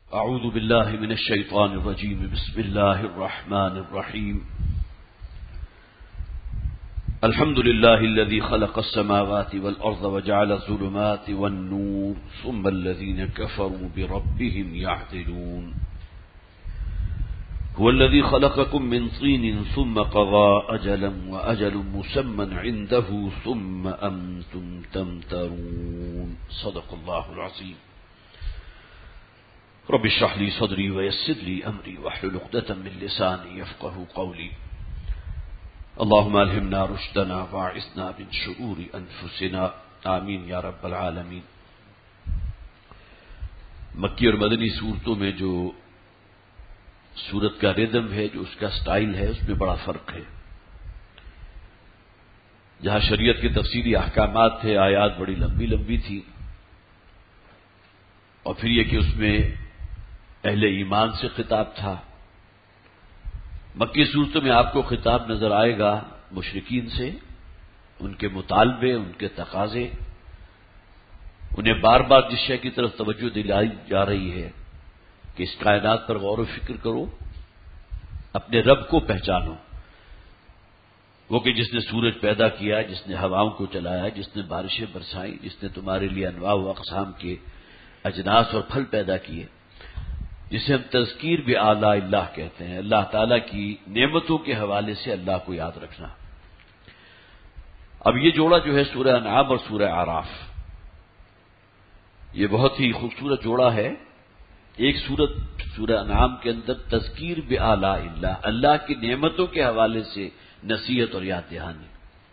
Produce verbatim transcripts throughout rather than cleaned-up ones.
اعوذ باللہ من الشیطان الرجیم بسم اللہ الرحمن الرحیم الحمد للہ الذی خلق السماوات والارض وجعل الظلمات والنور ثم الذین کفروا بربهم يعدلون هو الذي خلقكم من طين ثم قضى أجلا وأجل مسمى عنده ثم أنتم تمترون صدق الله العظيم رب اشرح لي صدري ويسر لي أمري واحلل عقدة من لساني يفقهوا قولي اللهم ألهمنا رشدنا واعصمنا من شرور أنفسنا آمين يا رب العالمين. مکی اور مدنی صورتوں میں جو سورت کا ریدم ہے، جو اس کا سٹائل ہے، اس میں بڑا فرق ہے. جہاں شریعت کے تفصیلی احکامات تھے، آیات بڑی لمبی لمبی تھی، اور پھر یہ کہ اس میں اہل ایمان سے خطاب تھا. مکی صورتوں میں آپ کو خطاب نظر آئے گا مشرکین سے، ان کے مطالبے، ان کے تقاضے، انہیں بار بار جس شے کی طرف توجہ دلائی جا رہی ہے کہ اس کائنات پر غور و فکر کرو، اپنے رب کو پہچانو، وہ کہ جس نے سورج پیدا کیا، جس نے ہواؤں کو چلایا، جس نے بارشیں برسائیں، جس نے تمہارے لیے انواع و اقسام کے اجناس اور پھل پیدا کیے، جسے ہم تذکیر بآلاء اللہ کہتے ہیں، اللہ تعالیٰ کی نعمتوں کے حوالے سے اللہ کو یاد رکھنا. اب یہ جوڑا جو ہے سورہ انعام اور سورہ اعراف، یہ بہت ہی خوبصورت جوڑا ہے. ایک سورت سورہ انعام کے اندر تذکیر بآلاء اللہ، اللہ کی نعمتوں کے حوالے سے نصیحت اور یاد دہانی،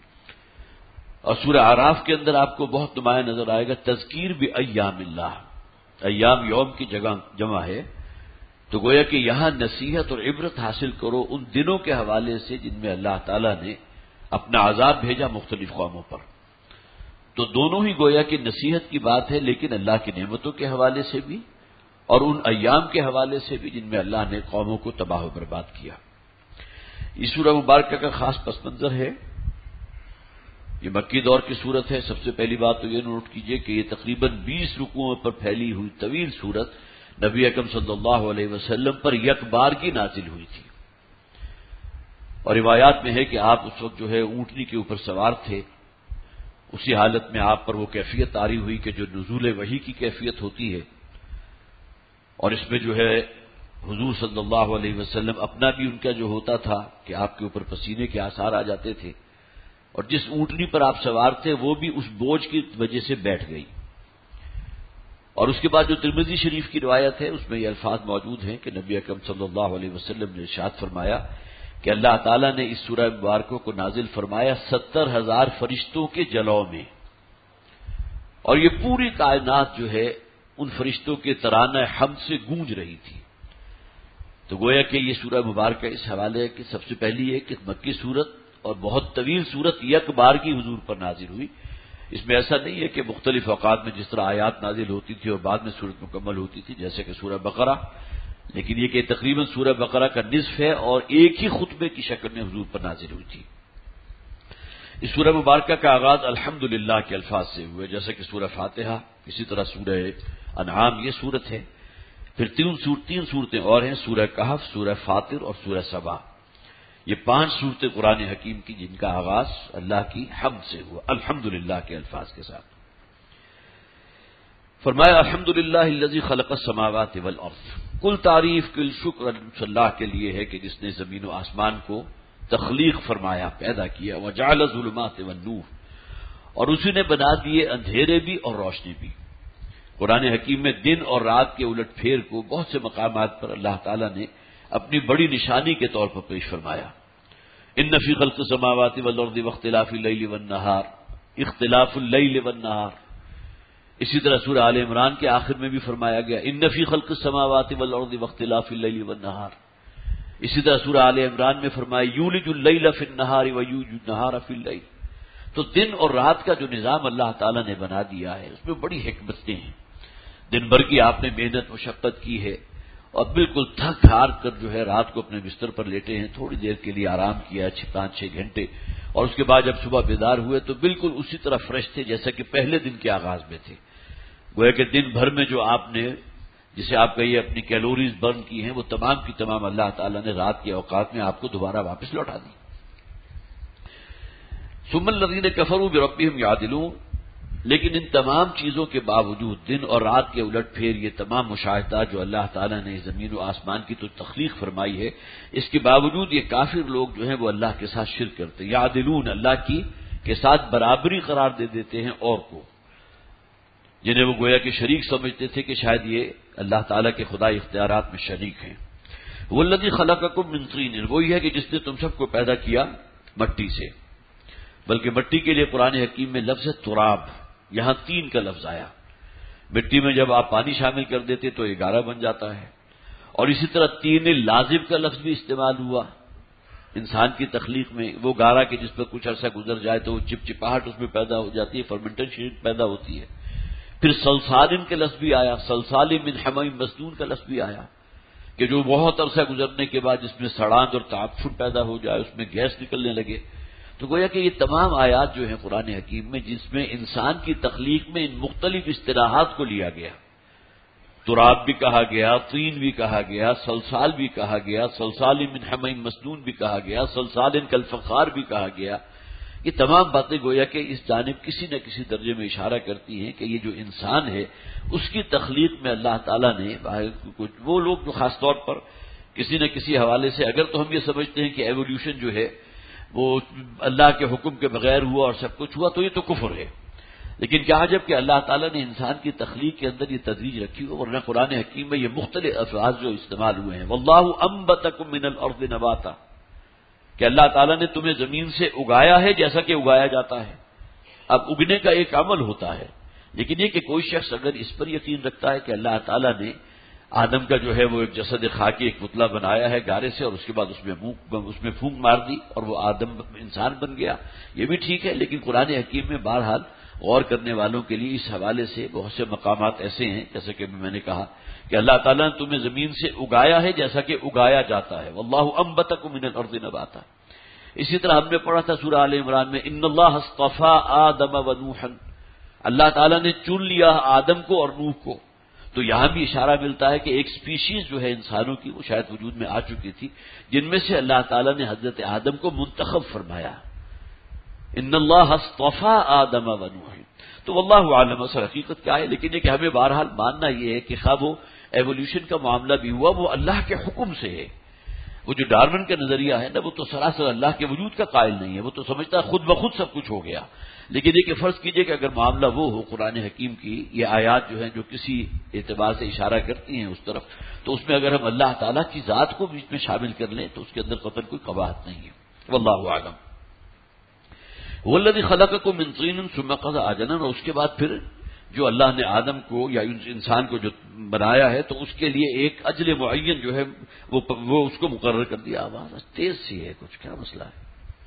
اور سورہ اعراف کے اندر آپ کو بہت نمایاں نظر آئے گا تذکیر بایام اللہ. ایام یوم کی جگہ جمع ہے، تو گویا کہ یہاں نصیحت اور عبرت حاصل کرو ان دنوں کے حوالے سے جن میں اللہ تعالیٰ نے اپنا عذاب بھیجا مختلف قوموں پر. تو دونوں ہی گویا کہ نصیحت کی بات ہے، لیکن اللہ کی نعمتوں کے حوالے سے بھی اور ان ایام کے حوالے سے بھی جن میں اللہ نے قوموں کو تباہ و برباد کیا. اس سورہ مبارکہ کا خاص پس منظر ہے، یہ مکی دور کی سورت ہے. سب سے پہلی بات تو یہ نوٹ کیجئے کہ یہ تقریباً بیس رکوعوں پر پھیلی ہوئی طویل سورت نبی اکرم صلی اللہ علیہ وسلم پر یک بار کی نازل ہوئی تھی. اور روایات میں ہے کہ آپ اس وقت جو ہے اونٹنی کے اوپر سوار تھے، اسی حالت میں آپ پر وہ کیفیت طاری ہوئی کہ جو نزول وحی کی کیفیت ہوتی ہے، اور اس میں جو ہے حضور صلی اللہ علیہ وسلم اپنا بھی ان کا جو ہوتا تھا کہ آپ کے اوپر پسینے کے آثار آ جاتے تھے، اور جس اونٹنی پر آپ سوار تھے وہ بھی اس بوجھ کی وجہ سے بیٹھ گئی. اور اس کے بعد جو ترمذی شریف کی روایت ہے اس میں یہ الفاظ موجود ہیں کہ نبی اکرم صلی اللہ علیہ وسلم نے ارشاد فرمایا کہ اللہ تعالیٰ نے اس سورہ مبارکہ کو نازل فرمایا ستر ہزار فرشتوں کے جلوں میں، اور یہ پوری کائنات جو ہے ان فرشتوں کے ترانہ حمد سے گونج رہی تھی. تو گویا کہ یہ سورہ مبارکہ اس حوالے ہے کہ سب سے پہلی ہے کہ مکی سورت اور بہت طویل سورت یک بار کی حضور پر نازل ہوئی. اس میں ایسا نہیں ہے کہ مختلف اوقات میں جس طرح آیات نازل ہوتی تھی اور بعد میں سورت مکمل ہوتی تھی جیسے کہ سورہ بقرہ، لیکن یہ کہ تقریباً سورہ بقرہ کا نصف ہے اور ایک ہی خطبے کی شکل میں حضور پر نازل ہوئی تھی. اس سورہ مبارکہ کا آغاز الحمدللہ کے الفاظ سے ہوا، جیسا کہ سورہ فاتحہ، اسی طرح سورہ انعام یہ سورت ہے. پھر تین سور تین صورتیں اور ہیں، سورہ کہف، سورہ فاطر اور سورہ سبا. یہ پانچ صورتیں قرآن حکیم کی جن کا آغاز اللہ کی حمد سے ہوا، الحمدللہ کے الفاظ کے ساتھ. فرمایا الحمدللہ الذی خلق السماوات والارض، کل تعریف کل شکر اللہ کے لیے ہے کہ جس نے زمین و آسمان کو تخلیق فرمایا، پیدا کیا. وجعل الظلمات والنور، اور اسی نے بنا دیے اندھیرے بھی اور روشنی بھی. قرآن حکیم میں دن اور رات کے الٹ پھیر کو بہت سے مقامات پر اللہ تعالیٰ نے اپنی بڑی نشانی کے طور پر پیش فرمایا. ان فی خلق السماوات والارض واختلاف اللیل والنہار، اختلاف اللیل والنہار. اسی طرح سورہ آل عمران کے آخر میں بھی فرمایا گیا ان فی خلق السماوات والارض واختلاف اللیل والنہار. اسی طرح سورہ آل عمران میں فرمایا یولج اللیل فی النہار ویولج النہار فی اللیل. تو دن اور رات کا جو نظام اللہ تعالیٰ نے بنا دیا ہے اس میں بڑی حکمتیں ہیں. دن بھر کی آپ نے محنت مشقت کی ہے اور بالکل تھک ہار کر جو ہے رات کو اپنے بستر پر لیٹے ہیں، تھوڑی دیر کے لیے آرام کیا چھ پانچ چھ گھنٹے، اور اس کے بعد جب صبح بیدار ہوئے تو بالکل اسی طرح فریش تھے جیسا کہ پہلے دن کے آغاز میں تھے. گویا کہ دن بھر میں جو آپ نے جسے آپ کہیے اپنی کیلوریز برن کی ہیں، وہ تمام کی تمام اللہ تعالیٰ نے رات کے اوقات میں آپ کو دوبارہ واپس لوٹا دی۔ ثم الذین کفروا بربہم یعدلون، لیکن ان تمام چیزوں کے باوجود دن اور رات کے الٹ پھیر یہ تمام مشاہدات جو اللہ تعالیٰ نے زمین و آسمان کی تو تخلیق فرمائی ہے، اس کے باوجود یہ کافر لوگ جو ہیں وہ اللہ کے ساتھ شرک کرتے ہیں۔ یعدلون، اللہ کی کے ساتھ برابری قرار دے دیتے ہیں اور کو، جنہیں وہ گویا کہ شریک سمجھتے تھے کہ شاید یہ اللہ تعالیٰ کے خدائی اختیارات میں شریک ہیں۔ والذی خلقکم من طین، وہی ہے کہ جس نے تم سب کو پیدا کیا مٹی سے، بلکہ مٹی کے لیے قرآن حکیم میں لفظ تراب، یہاں تین کا لفظ آیا۔ مٹی میں جب آپ پانی شامل کر دیتے تو یہ گارا بن جاتا ہے، اور اسی طرح تین لازم کا لفظ بھی استعمال ہوا انسان کی تخلیق میں، وہ گارا کہ جس پر کچھ عرصہ گزر جائے تو وہ چپچپاہٹ اس میں پیدا ہو جاتی ہے، فرمنٹیشن پیدا ہوتی ہے۔ پھر سلسال کے لفظ بھی آیا، سلسال من حمیم مسنون کا لفظ بھی آیا کہ جو بہت عرصہ گزرنے کے بعد جس میں سڑاند اور تعفن پیدا ہو جائے، اس میں گیس نکلنے لگے۔ تو گویا کہ یہ تمام آیات جو ہیں قرآن حکیم میں، جس میں انسان کی تخلیق میں ان مختلف اصطلاحات کو لیا گیا، تراب بھی کہا گیا، طین بھی کہا گیا، سلسال بھی کہا گیا، سلسال من حمیم مسنون بھی کہا گیا، سلسال کالفخار بھی کہا گیا، یہ تمام باتیں گویا کہ اس جانب کسی نہ کسی درجے میں اشارہ کرتی ہیں کہ یہ جو انسان ہے اس کی تخلیق میں اللہ تعالیٰ نے وہ لوگ جو خاص طور پر کسی نہ کسی حوالے سے، اگر تو ہم یہ سمجھتے ہیں کہ ایولیوشن جو ہے وہ اللہ کے حکم کے بغیر ہوا اور سب کچھ ہوا، تو یہ تو کفر ہے، لیکن کیا عجب کہ اللہ تعالیٰ نے انسان کی تخلیق کے اندر یہ تدریج رکھی ہو، ورنہ قرآن حکیم میں یہ مختلف الفاظ جو استعمال ہوئے ہیں، واللہ انبتکم من الارض نباتا، کہ اللہ تعالیٰ نے تمہیں زمین سے اگایا ہے جیسا کہ اگایا جاتا ہے۔ اب اگنے کا ایک عمل ہوتا ہے، لیکن یہ کہ کوئی شخص اگر اس پر یقین رکھتا ہے کہ اللہ تعالیٰ نے آدم کا جو ہے وہ ایک جسد خاکی ایک پتلا بنایا ہے گارے سے، اور اس کے بعد اس میں اس میں پھونک مار دی اور وہ آدم انسان بن گیا، یہ بھی ٹھیک ہے، لیکن قرآن حکیم میں بہرحال غور کرنے والوں کے لیے اس حوالے سے بہت سے مقامات ایسے ہیں، جیسے کہ میں نے کہا کہ اللہ تعالیٰ نے تمہیں زمین سے اگایا ہے جیسا کہ اگایا جاتا ہے، واللہ انبتکم من الارض نباتا۔ اسی طرح ہم نے پڑھا تھا سورہ آل عمران میں، ان اللہ اصطفى آدم و نوحا، اللہ تعالیٰ نے چن لیا آدم کو اور نوح کو۔ تو یہاں بھی اشارہ ملتا ہے کہ ایک سپیشیز جو ہے انسانوں کی وہ شاید وجود میں آ چکی تھی، جن میں سے اللہ تعالیٰ نے حضرت آدم کو منتخب فرمایا، ان اللہ اصطفى آدم و نوحا۔ تو واللہ عالم اصل حقیقت کیا ہے، لیکن یہ کہ ہمیں بہرحال ماننا یہ ہے کہ خواہ وہ ایولیوشن کا معاملہ بھی ہوا، وہ اللہ کے حکم سے ہے۔ وہ جو ڈارون کا نظریہ ہے نا، وہ تو سراسر اللہ کے وجود کا قائل نہیں ہے، وہ تو سمجھتا ہے خود بخود سب کچھ ہو گیا، لیکن یہ کہ فرض کیجئے کہ اگر معاملہ وہ ہو، قرآن حکیم کی یہ آیات جو ہیں جو کسی اعتبار سے اشارہ کرتی ہیں اس طرف، تو اس میں اگر ہم اللہ تعالیٰ کی ذات کو بیچ میں شامل کر لیں تو اس کے اندر قطعاً کوئی قباحت نہیں ہے، واللہ اعلم۔ والذی خلقکم من طین ثم قضى اجلا، اور اس کے بعد پھر جو اللہ نے آدم کو یا انسان کو جو بنایا ہے تو اس کے لیے ایک اجل معین جو ہے وہ وہ اس کو مقرر کر دیا۔ آواز تیز سی ہے، کچھ کیا مسئلہ ہے؟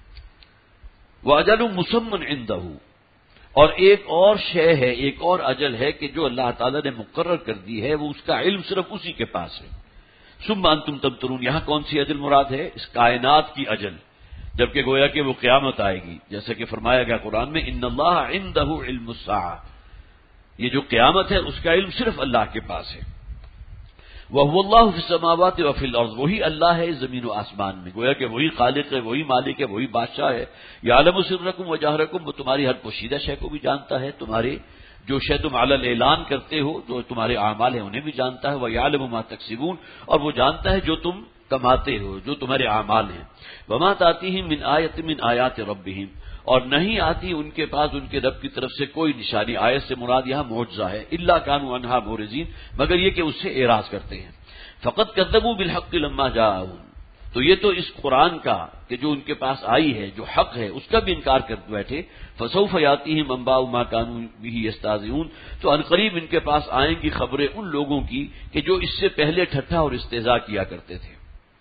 وَأَجَلٌ مُّسَمًّى عِندَهُ، اور ایک اور شے ہے، ایک اور اجل ہے کہ جو اللہ تعالیٰ نے مقرر کر دی ہے، وہ اس کا علم صرف اسی کے پاس ہے۔ ثُمَّ أَنتُمْ تَمْتَرُونَ، یہاں کون سی اجل مراد ہے؟ اس کائنات کی اجل، جبکہ گویا کہ وہ قیامت آئے گی، جیسا کہ فرمایا گیا قرآن میں، إِنَّ اللَّهَ عِندَهُ عِلْمُ السَّاعَةِ، یہ جو قیامت ہے اس کا علم صرف اللہ کے پاس ہے۔ وَهُوَ اللَّهُ فِي السَّمَاوَاتِ وَفِي الْأَرْضِ، وہی اللہ ہے زمین و آسمان میں، گویا کہ وہی خالق ہے، وہی مالک ہے، وہی بادشاہ ہے۔ یعلم سرکم وجہرکم، وہ تمہاری ہر پوشیدہ شے کو بھی جانتا ہے، تمہارے جو شے تم علی الاعلان کرتے ہو، جو تمہارے اعمال ہیں انہیں بھی جانتا ہے۔ وَيَعْلَمُ مَا تَكْسِبُونَ، اور وہ جانتا ہے جو تم کماتے ہو، جو تمہارے اعمال ہیں۔ وَمَا تَأْتِيهِم مِّنْ آیَةٍ مِّنْ آیَاتِ رَبِّهِمْ، اور نہیں آتی ان کے پاس ان کے رب کی طرف سے کوئی نشانی، آیت سے مراد یہاں معجزہ ہے، الا كانوا عنها معرضین، مگر یہ کہ اس سے اعراض کرتے ہیں۔ فقط كذبوا بالحق لما جاءهم، تو یہ تو اس قرآن کا کہ جو ان کے پاس آئی ہے، جو حق ہے، اس کا بھی انکار کر بیٹھے۔ فسوف ياتيهم انباء ما كانوا به يستهزئون، تو عنقریب ان کے پاس آئیں گی خبریں ان لوگوں کی کہ جو اس سے پہلے ٹھٹھا اور استہزاء کیا کرتے تھے۔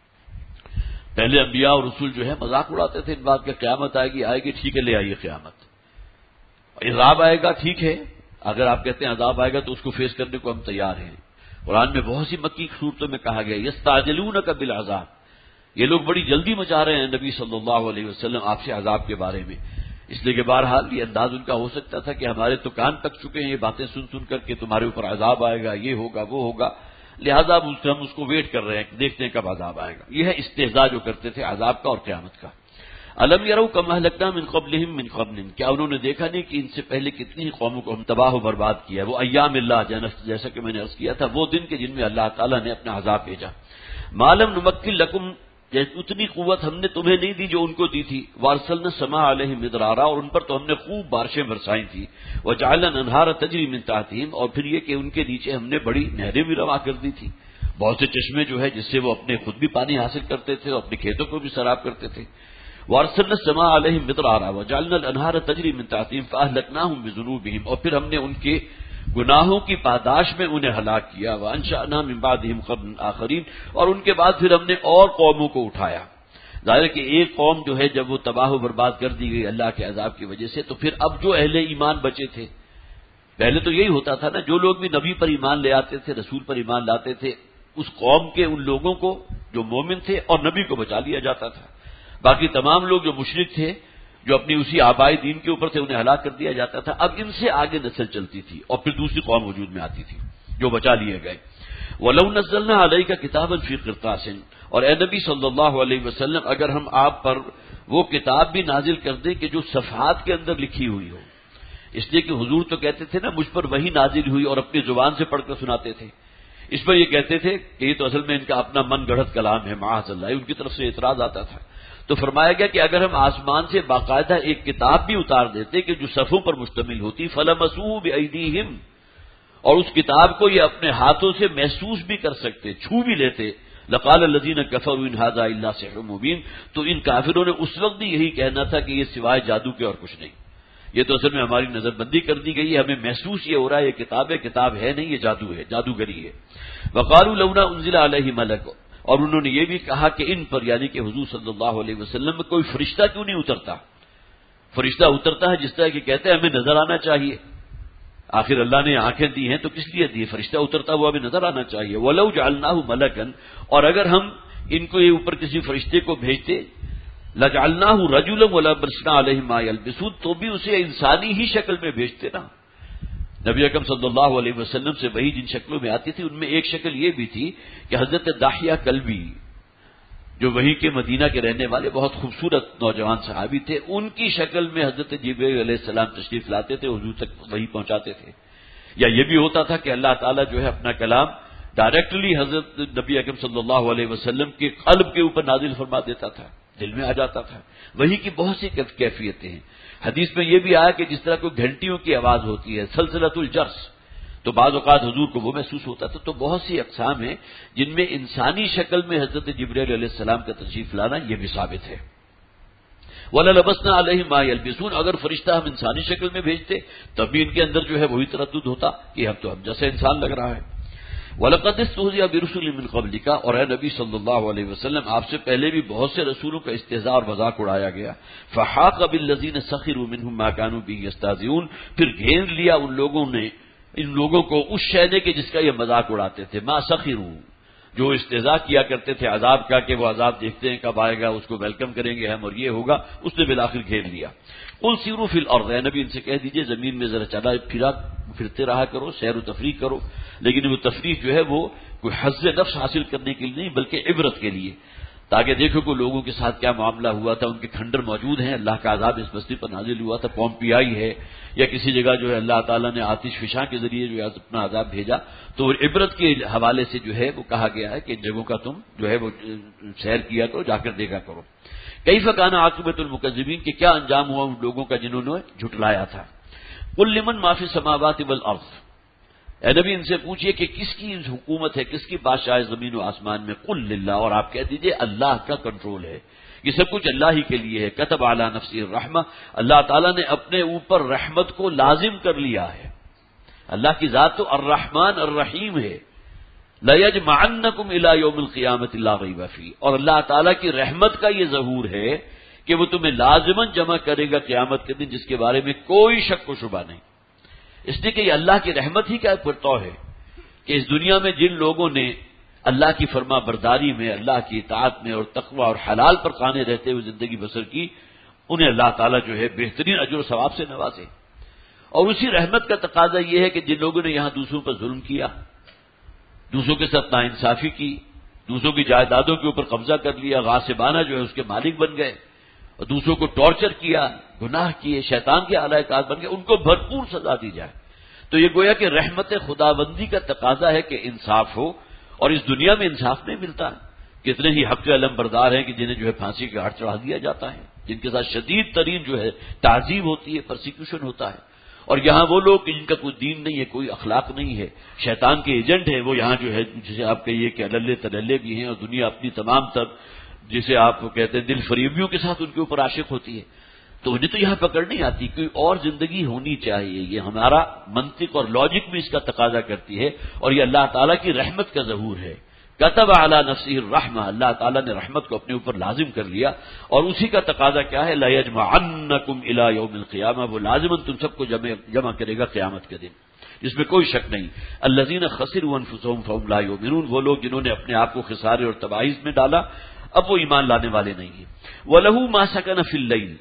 پہلے انبیاء اور رسول جو ہے مذاق اڑاتے تھے ان بات کہ قیامت آئے گی، آئے گی، ٹھیک ہے لے آئیے قیامت، عذاب آئے گا، ٹھیک ہے، اگر آپ کہتے ہیں عذاب آئے گا تو اس کو فیس کرنے کو ہم تیار ہیں۔ قرآن میں بہت سی مکی صورتوں میں کہا گیا یستعجلونک بالعذاب، یہ لوگ بڑی جلدی مچا رہے ہیں نبی صلی اللہ علیہ وسلم آپ سے عذاب کے بارے میں، اس لیے کہ بہرحال یہ انداز ان کا ہو سکتا تھا کہ ہمارے تو کان پک چکے ہیں یہ باتیں سن سن کر کہ تمہارے اوپر عذاب آئے گا، یہ ہوگا وہ ہوگا، لہذا اب اس ہم اس کو ویٹ کر رہے ہیں، دیکھتے ہیں کب عذاب آئے گا۔ یہ ہے استہزاء جو کرتے تھے عذاب کا اور قیامت کا۔ الم یروا کما اہلکنا من قبلہم من قرن، کیا انہوں نے دیکھا نہیں کہ ان سے پہلے کتنی ہی قوموں کو ہم تباہ و برباد کیا؟ وہ ایام اللہ، جیسا کہ میں نے عرض کیا تھا، وہ دن کے جن میں اللہ تعالیٰ نے اپنا عذاب بھیجا۔ ما لم نمکن لکم، اتنی قوت ہم نے تمہیں نہیں دی جو ان کو دی تھی۔ وارسلنا السماء علیہم مدرارا، اور ان پر تو ہم نے خوب بارشیں برسائی تھی۔ وجعلنا الانہار تجری من تحتہم، اور پھر یہ کہ ان کے نیچے ہم نے بڑی نہریں بھی روا کر دی تھی، بہت سے چشمے جو ہے جس سے وہ اپنے خود بھی پانی حاصل کرتے تھے اور اپنے کھیتوں کو بھی سیراب کرتے تھے۔ وارسلنا السماء علیہم مدرارا وجعلنا الانہار تجری من تحتہم فاہلکناہم بذنوبہم، اور پھر ہم نے ان کے گناہوں کی پاداش میں انہیں ہلاک کیا۔ وانشأنا من بعدہم قرنا آخرین، اور ان کے بعد پھر ہم نے اور قوموں کو اٹھایا۔ ظاہر ہے کہ ایک قوم جو ہے جب وہ تباہ و برباد کر دی گئی اللہ کے عذاب کی وجہ سے، تو پھر اب جو اہل ایمان بچے تھے، پہلے تو یہی ہوتا تھا نا، جو لوگ بھی نبی پر ایمان لے آتے تھے، رسول پر ایمان لاتے تھے، اس قوم کے ان لوگوں کو جو مومن تھے اور نبی کو بچا لیا جاتا تھا، باقی تمام لوگ جو مشرک تھے، جو اپنی اسی آبائی دین کے اوپر تھے، انہیں ہلاک کر دیا جاتا تھا۔ اب ان سے آگے نسل چلتی تھی اور پھر دوسری قوم وجود میں آتی تھی جو بچا لیے گئے۔ وَلَوْ نَزَّلْنَا عَلَيْكَ كِتَابًا فِي قِرْطَاسٍ، اور اے نبی صلی اللہ علیہ وسلم اگر ہم آپ پر وہ کتاب بھی نازل کر دیں کہ جو صفحات کے اندر لکھی ہوئی ہو، اس لیے کہ حضور تو کہتے تھے نا مجھ پر وہی نازل ہوئی اور اپنی زبان سے پڑھ کر سناتے تھے، اس پر یہ کہتے تھے کہ یہ تو اصل میں ان کا اپنا من گڑھت کلام ہے، معاذ اللہ، ان کی طرف سے اعتراض آتا تھا۔ تو فرمایا گیا کہ اگر ہم آسمان سے باقاعدہ ایک کتاب بھی اتار دیتے کہ جو صفوں پر مشتمل ہوتی، فَلَمَسُوهُ بِأَيْدِيهِمْ، اور اس کتاب کو یہ اپنے ہاتھوں سے محسوس بھی کر سکتے، چھو بھی لیتے، لَقَالَ الَّذِينَ كَفَرُوا إِنْ هَذَا إِلَّا سِحْرٌ مُبِينٌ، تو ان کافروں نے اس وقت بھی یہی کہنا تھا کہ یہ سوائے جادو کے اور کچھ نہیں، یہ تو اصل میں ہماری نظر بندی کر دی گئی ہے، ہمیں محسوس یہ ہو رہا ہے یہ کتاب ہے، کتاب ہے نہیں، یہ جادو ہے، جادوگری ہے۔ وَقَالُوا لَوْلَا أُنزِلَ عَلَيْهِ مَلَكٌ، اور انہوں نے یہ بھی کہا کہ ان پر یعنی کہ حضور صلی اللہ علیہ وسلم میں کوئی فرشتہ کیوں نہیں اترتا؟ فرشتہ اترتا ہے جس طرح کہ کہتے ہیں ہمیں نظر آنا چاہیے، آخر اللہ نے آنکھیں دی ہیں تو کس لیے دی؟ فرشتہ اترتا ہوا ہمیں نظر آنا چاہیے۔ وَلَوْ جَعَلْنَاهُ مَلَكًا، اور اگر ہم ان کو یہ اوپر کسی فرشتے کو بھیجتے، لَجَعَلْنَاهُ رَجُلًا وَلَلْبَسْنَا عَلَيْهِم مَا يَلْبِسُونَ، تو بھی اسے انسانی ہی شکل میں بھیجتے نا۔ نبی اکرم صلی اللہ علیہ وسلم سے وہی جن شکلوں میں آتی تھی ان میں ایک شکل یہ بھی تھی کہ حضرت داحیہ کلبی جو وہی کے مدینہ کے رہنے والے بہت خوبصورت نوجوان صحابی تھے، ان کی شکل میں حضرت جبرائیل علیہ السلام تشریف لاتے تھے، حضور تک وہی پہنچاتے تھے۔ یا یہ بھی ہوتا تھا کہ اللہ تعالیٰ جو ہے اپنا کلام ڈائریکٹلی حضرت نبی اکرم صلی اللہ علیہ وسلم کے قلب کے اوپر نازل فرما دیتا تھا، دل میں آ جاتا تھا۔ وہی کی بہت سی کیفیتیں ہیں، حدیث میں یہ بھی آیا کہ جس طرح کوئی گھنٹیوں کی آواز ہوتی ہے، سلسلۃ الجرس، تو بعض اوقات حضور کو وہ محسوس ہوتا تھا۔ تو بہت سی اقسام ہیں جن میں انسانی شکل میں حضرت جبرائیل علیہ السلام کا تشریف لانا یہ بھی ثابت ہے۔ وَلَلَبَسْنَا عَلَيْهِم مَا يَلْبِسُونَ، اگر فرشتہ ہم انسانی شکل میں بھیجتے تب بھی ان کے اندر جو ہے وہی تردد ہوتا کہ اب تو ہم جیسے انسان لگ رہا ہے۔ وَلَقَدِ اسْتُهْزِئَ بِرُسُلٍ مِّن قَبْلِكَ، اور اے نبی صلی اللہ علیہ وسلم آپ سے پہلے بھی بہت سے رسولوں کا استہزاء اور مذاق اڑایا گیا۔ فَحَاقَ بِالَّذِينَ سَخِرُوا مِنْهُم مَّا كَانُوا بِهِ يَسْتَهْزِئُونَ، پھر گھیر لیا ان لوگوں نے ان لوگوں کو اس شے نے کہ جس کا یہ مذاق اڑاتے تھے، ما سخروا، جو استہزاء کیا کرتے تھے عذاب کا کہ وہ عذاب دیکھتے ہیں کب آئے گا، اس کو ویلکم کریں گے ہم اور یہ ہوگا، اس نے بالآخر گھیر لیا۔ قل سیروا فی الارض، اے نبی ان سے کہہ دیجئے زمین میں ذرا چلا پھرا پھرتے رہا کرو، سیر و تفریح کرو، لیکن وہ تفریح جو ہے وہ کوئی حظ نفس حاصل کرنے کے لیے نہیں بلکہ عبرت کے لیے، تاکہ دیکھو کہ لوگوں کے ساتھ کیا معاملہ ہوا تھا، ان کے کھنڈر موجود ہیں، اللہ کا عذاب اس بستی پر نازل ہوا تھا، پومپیائی ہے، یا کسی جگہ جو ہے اللہ تعالیٰ نے آتش فشاں کے ذریعے جو ہے اپنا عذاب بھیجا، تو عبرت کے حوالے سے جو ہے وہ کہا گیا ہے کہ ان جگہوں کا تم جو ہے وہ سیر کیا کرو، جا کر دیکھا کرو۔ کیف کان عاقبۃ المکذبین، کہ کیا انجام ہوا ان لوگوں کا جنہوں نے جھٹلایا تھا۔ قل لمن ما فی السماوات والارض، اے نبی ان سے پوچھئے کہ کس کی حکومت ہے، کس کی بادشاہ زمین و آسمان میں، قل للہ، اور آپ کہہ دیجئے اللہ کا کنٹرول ہے، یہ سب کچھ اللہ ہی کے لیے ہے۔ کتب علی نفسہ الرحمہ، اللہ تعالیٰ نے اپنے اوپر رحمت کو لازم کر لیا ہے، اللہ کی ذات تو الرحمن الرحیم ہے۔ لَيَجْمَعَنَّكُمْ إِلَىٰ يَوْمِ الْقِيَامَةِ لَا رَيْبَ فِيهِ، اور اللہ تعالیٰ کی رحمت کا یہ ظہور ہے کہ وہ تمہیں لازماً جمع کرے گا قیامت کے دن، جس کے بارے میں کوئی شک و شبہ نہیں۔ اس لیے کہ یہ اللہ کی رحمت ہی کا پرتو ہے کہ اس دنیا میں جن لوگوں نے اللہ کی فرما برداری میں، اللہ کی اطاعت میں اور تقوی اور حلال پر قانے رہتے ہوئے زندگی بسر کی، انہیں اللہ تعالیٰ جو ہے بہترین اجر و ثواب سے نوازے۔ اور اسی رحمت کا تقاضا یہ ہے کہ جن لوگوں نے یہاں دوسروں پر ظلم کیا، دوسروں کے ساتھ ناانصافی کی، دوسروں کی جائیدادوں کے اوپر قبضہ کر لیا، غاصبانہ جو ہے اس کے مالک بن گئے، اور دوسروں کو ٹارچر کیا، گناہ کیے، شیطان کے اعلی کار بن گئے، ان کو بھرپور سزا دی جائے۔ تو یہ گویا کہ رحمت خداوندی کا تقاضا ہے کہ انصاف ہو، اور اس دنیا میں انصاف نہیں ملتا۔ کتنے ہی حق علم بردار ہیں کہ جنہیں جو ہے پھانسی کے گھاٹ چڑھا دیا جاتا ہے، جن کے ساتھ شدید ترین جو ہے تعذیب ہوتی ہے، پرسیکیوشن ہوتا ہے، اور یہاں وہ لوگ جن کا کوئی دین نہیں ہے، کوئی اخلاق نہیں ہے، شیطان کے ایجنٹ ہیں، وہ یہاں جو ہے جسے آپ کہیے کہ اللے تللے بھی ہیں، اور دنیا اپنی تمام تر جسے آپ کہتے ہیں دل فریبیوں کے ساتھ ان کے اوپر عاشق ہوتی ہے، تو انہیں تو یہاں پکڑ نہیں آتی، کوئی اور زندگی ہونی چاہیے۔ یہ ہمارا منطق اور لاجک بھی اس کا تقاضا کرتی ہے، اور یہ اللہ تعالیٰ کی رحمت کا ظہور ہے۔ کتب علی نفسہ الرحمہ، اللہ تعالیٰ نے رحمت کو اپنے اوپر لازم کر لیا، اور اسی کا تقاضا کیا ہے؟ لیجمعنکم الی یوم القیامہ، وہ لازماً تم سب کو جمع جمع کرے گا قیامت کے دن، جس میں کوئی شک نہیں۔ الذین خسروا انفسهم فهم لا یؤمنون، وہ لوگ جنہوں نے اپنے آپ کو خسارے اور تباہی میں ڈالا، اب وہ ایمان لانے والے نہیں ہیں۔ وَلَهُ مَا سَكَنَ فِي اللَّيْلِ،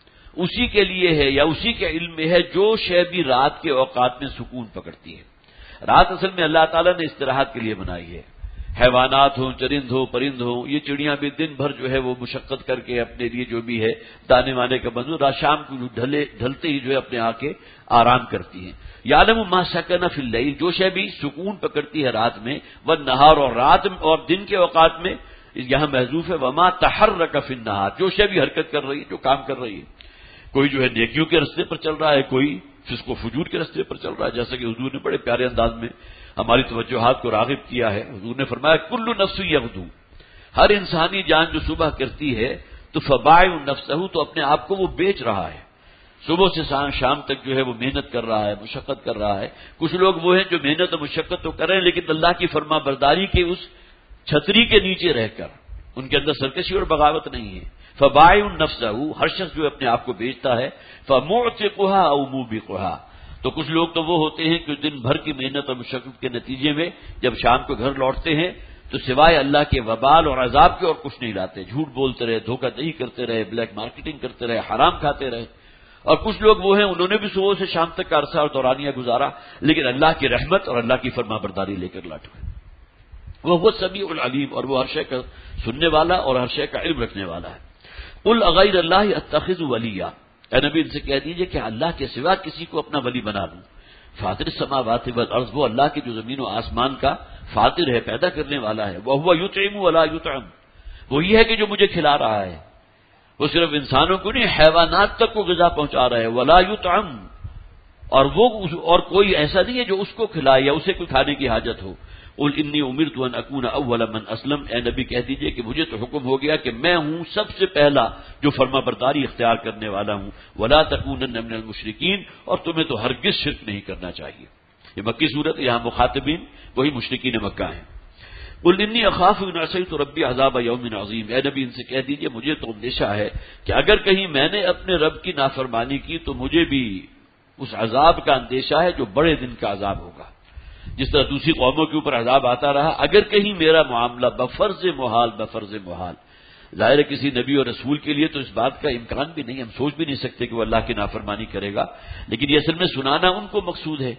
اسی کے لیے ہے یا اسی کے علم میں ہے جو شے بھی رات کے اوقات میں سکون پکڑتی ہے۔ رات اصل میں اللہ تعالیٰ نے استراحت کے لیے بنائی ہے۔ حیوانات ہوں، چرند ہو، پرند ہوں، یہ چڑیاں بھی دن بھر جو ہے وہ مشقت کر کے اپنے لیے جو بھی ہے دانے وانے کا بندو، رات شام کو ڈھلے ڈھلتے ہی جو ہے اپنے آ کے آرام کرتی ہیں۔ یعلم ما سکن فی اللیل، جو شے بھی سکون پکڑتی ہے رات میں، والنہار، اور رات اور دن کے اوقات میں یہاں محذوف ہے وما تحرک فی النہار، جو شے بھی حرکت کر رہی ہے، جو کام کر رہی ہے، کوئی جو ہے نیکیوں کے راستے پر چل رہا ہے، کوئی فسق و فجور کے راستے پر چل رہا ہے، جیسا کہ حضور نے بڑے پیارے انداز میں ہماری توجہات کو راغب کیا ہے۔ حضور نے فرمایا کل نفس یغدو، ہر انسانی جان جو صبح کرتی ہے تو فبائع نفسہ، تو اپنے آپ کو وہ بیچ رہا ہے، صبح سے شام تک جو ہے وہ محنت کر رہا ہے، مشقت کر رہا ہے۔ کچھ لوگ وہ ہیں جو محنت اور مشقت تو کر رہے ہیں لیکن اللہ کی فرما برداری کے اس چھتری کے نیچے رہ کر ان کے اندر سرکشی اور بغاوت نہیں ہے۔ فبائع نفسہ، ہر شخص جو اپنے آپ کو بیچتا ہے، فمعتقها او موبقها، تو کچھ لوگ تو وہ ہوتے ہیں کہ دن بھر کی محنت اور مشقت کے نتیجے میں جب شام کو گھر لوٹتے ہیں تو سوائے اللہ کے وبال اور عذاب کے اور کچھ نہیں لاتے، جھوٹ بولتے رہے، دھوکہ دہی کرتے رہے، بلیک مارکیٹنگ کرتے رہے، حرام کھاتے رہے۔ اور کچھ لوگ وہ ہیں انہوں نے بھی صبح سے شام تک کا عرصہ اور دورانیہ گزارا لیکن اللہ کی رحمت اور اللہ کی فرما برداری لے کر لوٹ گئے۔ وہ وہ سمیع العلیم، اور وہ ہر شے کا سننے والا اور ہر شے کا علم رکھنے والا ہے۔ قل اغیر اللہ اتخذ ولیا، اے نبی ان سے کہہ دیجئے کہ اللہ کے سوا کسی کو اپنا ولی بنا لوں۔ فاطر السماوات والارض، وہ اللہ کے جو زمین و آسمان کا فاطر ہے، پیدا کرنے والا ہے۔ وہو یطعم ولا یطعم، وہی ہے کہ جو مجھے کھلا رہا ہے، وہ صرف انسانوں کو نہیں حیوانات تک کو غذا پہنچا رہا ہے۔ ولا یطعم، اور وہ اور کوئی ایسا نہیں ہے جو اس کو کھلائے یا اسے کوئی کھانے کی حاجت ہو۔ قل انی امرت ان اکون اول من اسلم، اے نبی کہہ دیجئے کہ مجھے تو حکم ہو گیا کہ میں ہوں سب سے پہلا جو فرما برداری اختیار کرنے والا ہوں۔ ولا تکونن من المشرکین، اور تمہیں تو ہرگز شرک نہیں کرنا چاہیے۔ یہ مکی صورت ہے، یہاں مخاطبین وہی مشرکین مکہ ہیں۔ قل انی اخاف ان عصیت ربی عذاب یوم عظیم، اے نبی ان سے کہہ دیجئے مجھے تو اندیشہ ہے کہ اگر کہیں میں نے اپنے رب کی نافرمانی کی تو مجھے بھی اس عذاب کا اندیشہ ہے جو بڑے دن کا عذاب ہوگا۔ جس طرح دوسری قوموں کے اوپر عذاب آتا رہا، اگر کہیں میرا معاملہ بفرض محال بفرض محال، ظاہر ہے کسی نبی اور رسول کے لیے تو اس بات کا امکان بھی نہیں، ہم سوچ بھی نہیں سکتے کہ وہ اللہ کی نافرمانی کرے گا، لیکن یہ اصل میں سنانا ان کو مقصود ہے۔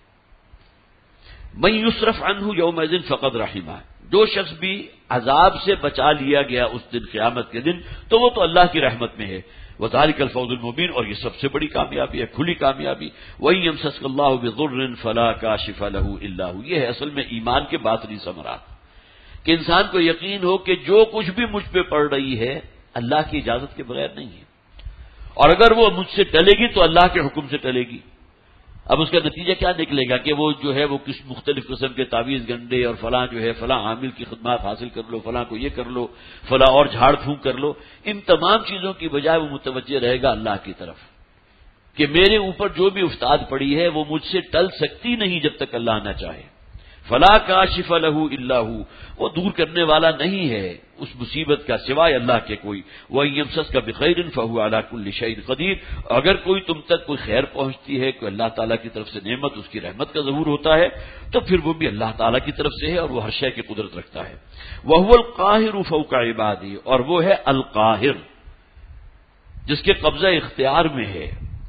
من یصرف عنہ یومئذ فقد رحمہ، جو شخص بھی عذاب سے بچا لیا گیا اس دن قیامت کے دن تو وہ تو اللہ کی رحمت میں ہے۔ وذالک الفوز المبین، اور یہ سب سے بڑی کامیابی ہے، کھلی کامیابی۔ وَإِن يَمْسَسْكَ اللَّهُ بِضُرٍّ فَلَا كَاشِفَ لَهُ إِلَّا هُوَ، یہ ہے اصل میں ایمان کے باطنی ثمرات، کہ انسان کو یقین ہو کہ جو کچھ بھی مجھ پہ پڑ رہی ہے اللہ کی اجازت کے بغیر نہیں ہے، اور اگر وہ مجھ سے ٹلے گی تو اللہ کے حکم سے ٹلے گی۔ اب اس کا نتیجہ کیا نکلے گا کہ وہ جو ہے وہ کس مختلف قسم کے تعویذ گنڈے اور فلاں جو ہے فلاں عامل کی خدمات حاصل کر لو، فلاں کو یہ کر لو، فلاں اور جھاڑ پھونک کر لو، ان تمام چیزوں کی بجائے وہ متوجہ رہے گا اللہ کی طرف کہ میرے اوپر جو بھی افتاد پڑی ہے وہ مجھ سے ٹل سکتی نہیں جب تک اللہ نہ چاہے۔ فلا کاشف لہ الا ہو، وہ دور کرنے والا نہیں ہے اس مصیبت کا سوائے اللہ کے کوئی۔ وَإِن يَمْسَسْكَ بِخَيْرٍ فَهُوَ عَلَى كُلِّ شَيْءٍ قَدِيرٌ، اگر کوئی تم تک کوئی خیر پہنچتی ہے، کوئی اللہ تعالیٰ کی طرف سے نعمت، اس کی رحمت کا ظہور ہوتا ہے تو پھر وہ بھی اللہ تعالیٰ کی طرف سے ہے اور وہ ہر شے کی قدرت رکھتا ہے۔ وَهُوَ الْقَاهِرُ فَوْقَ عِبَادِهِ، اور وہ ہے القاہر جس کے قبضہ اختیار میں ہے،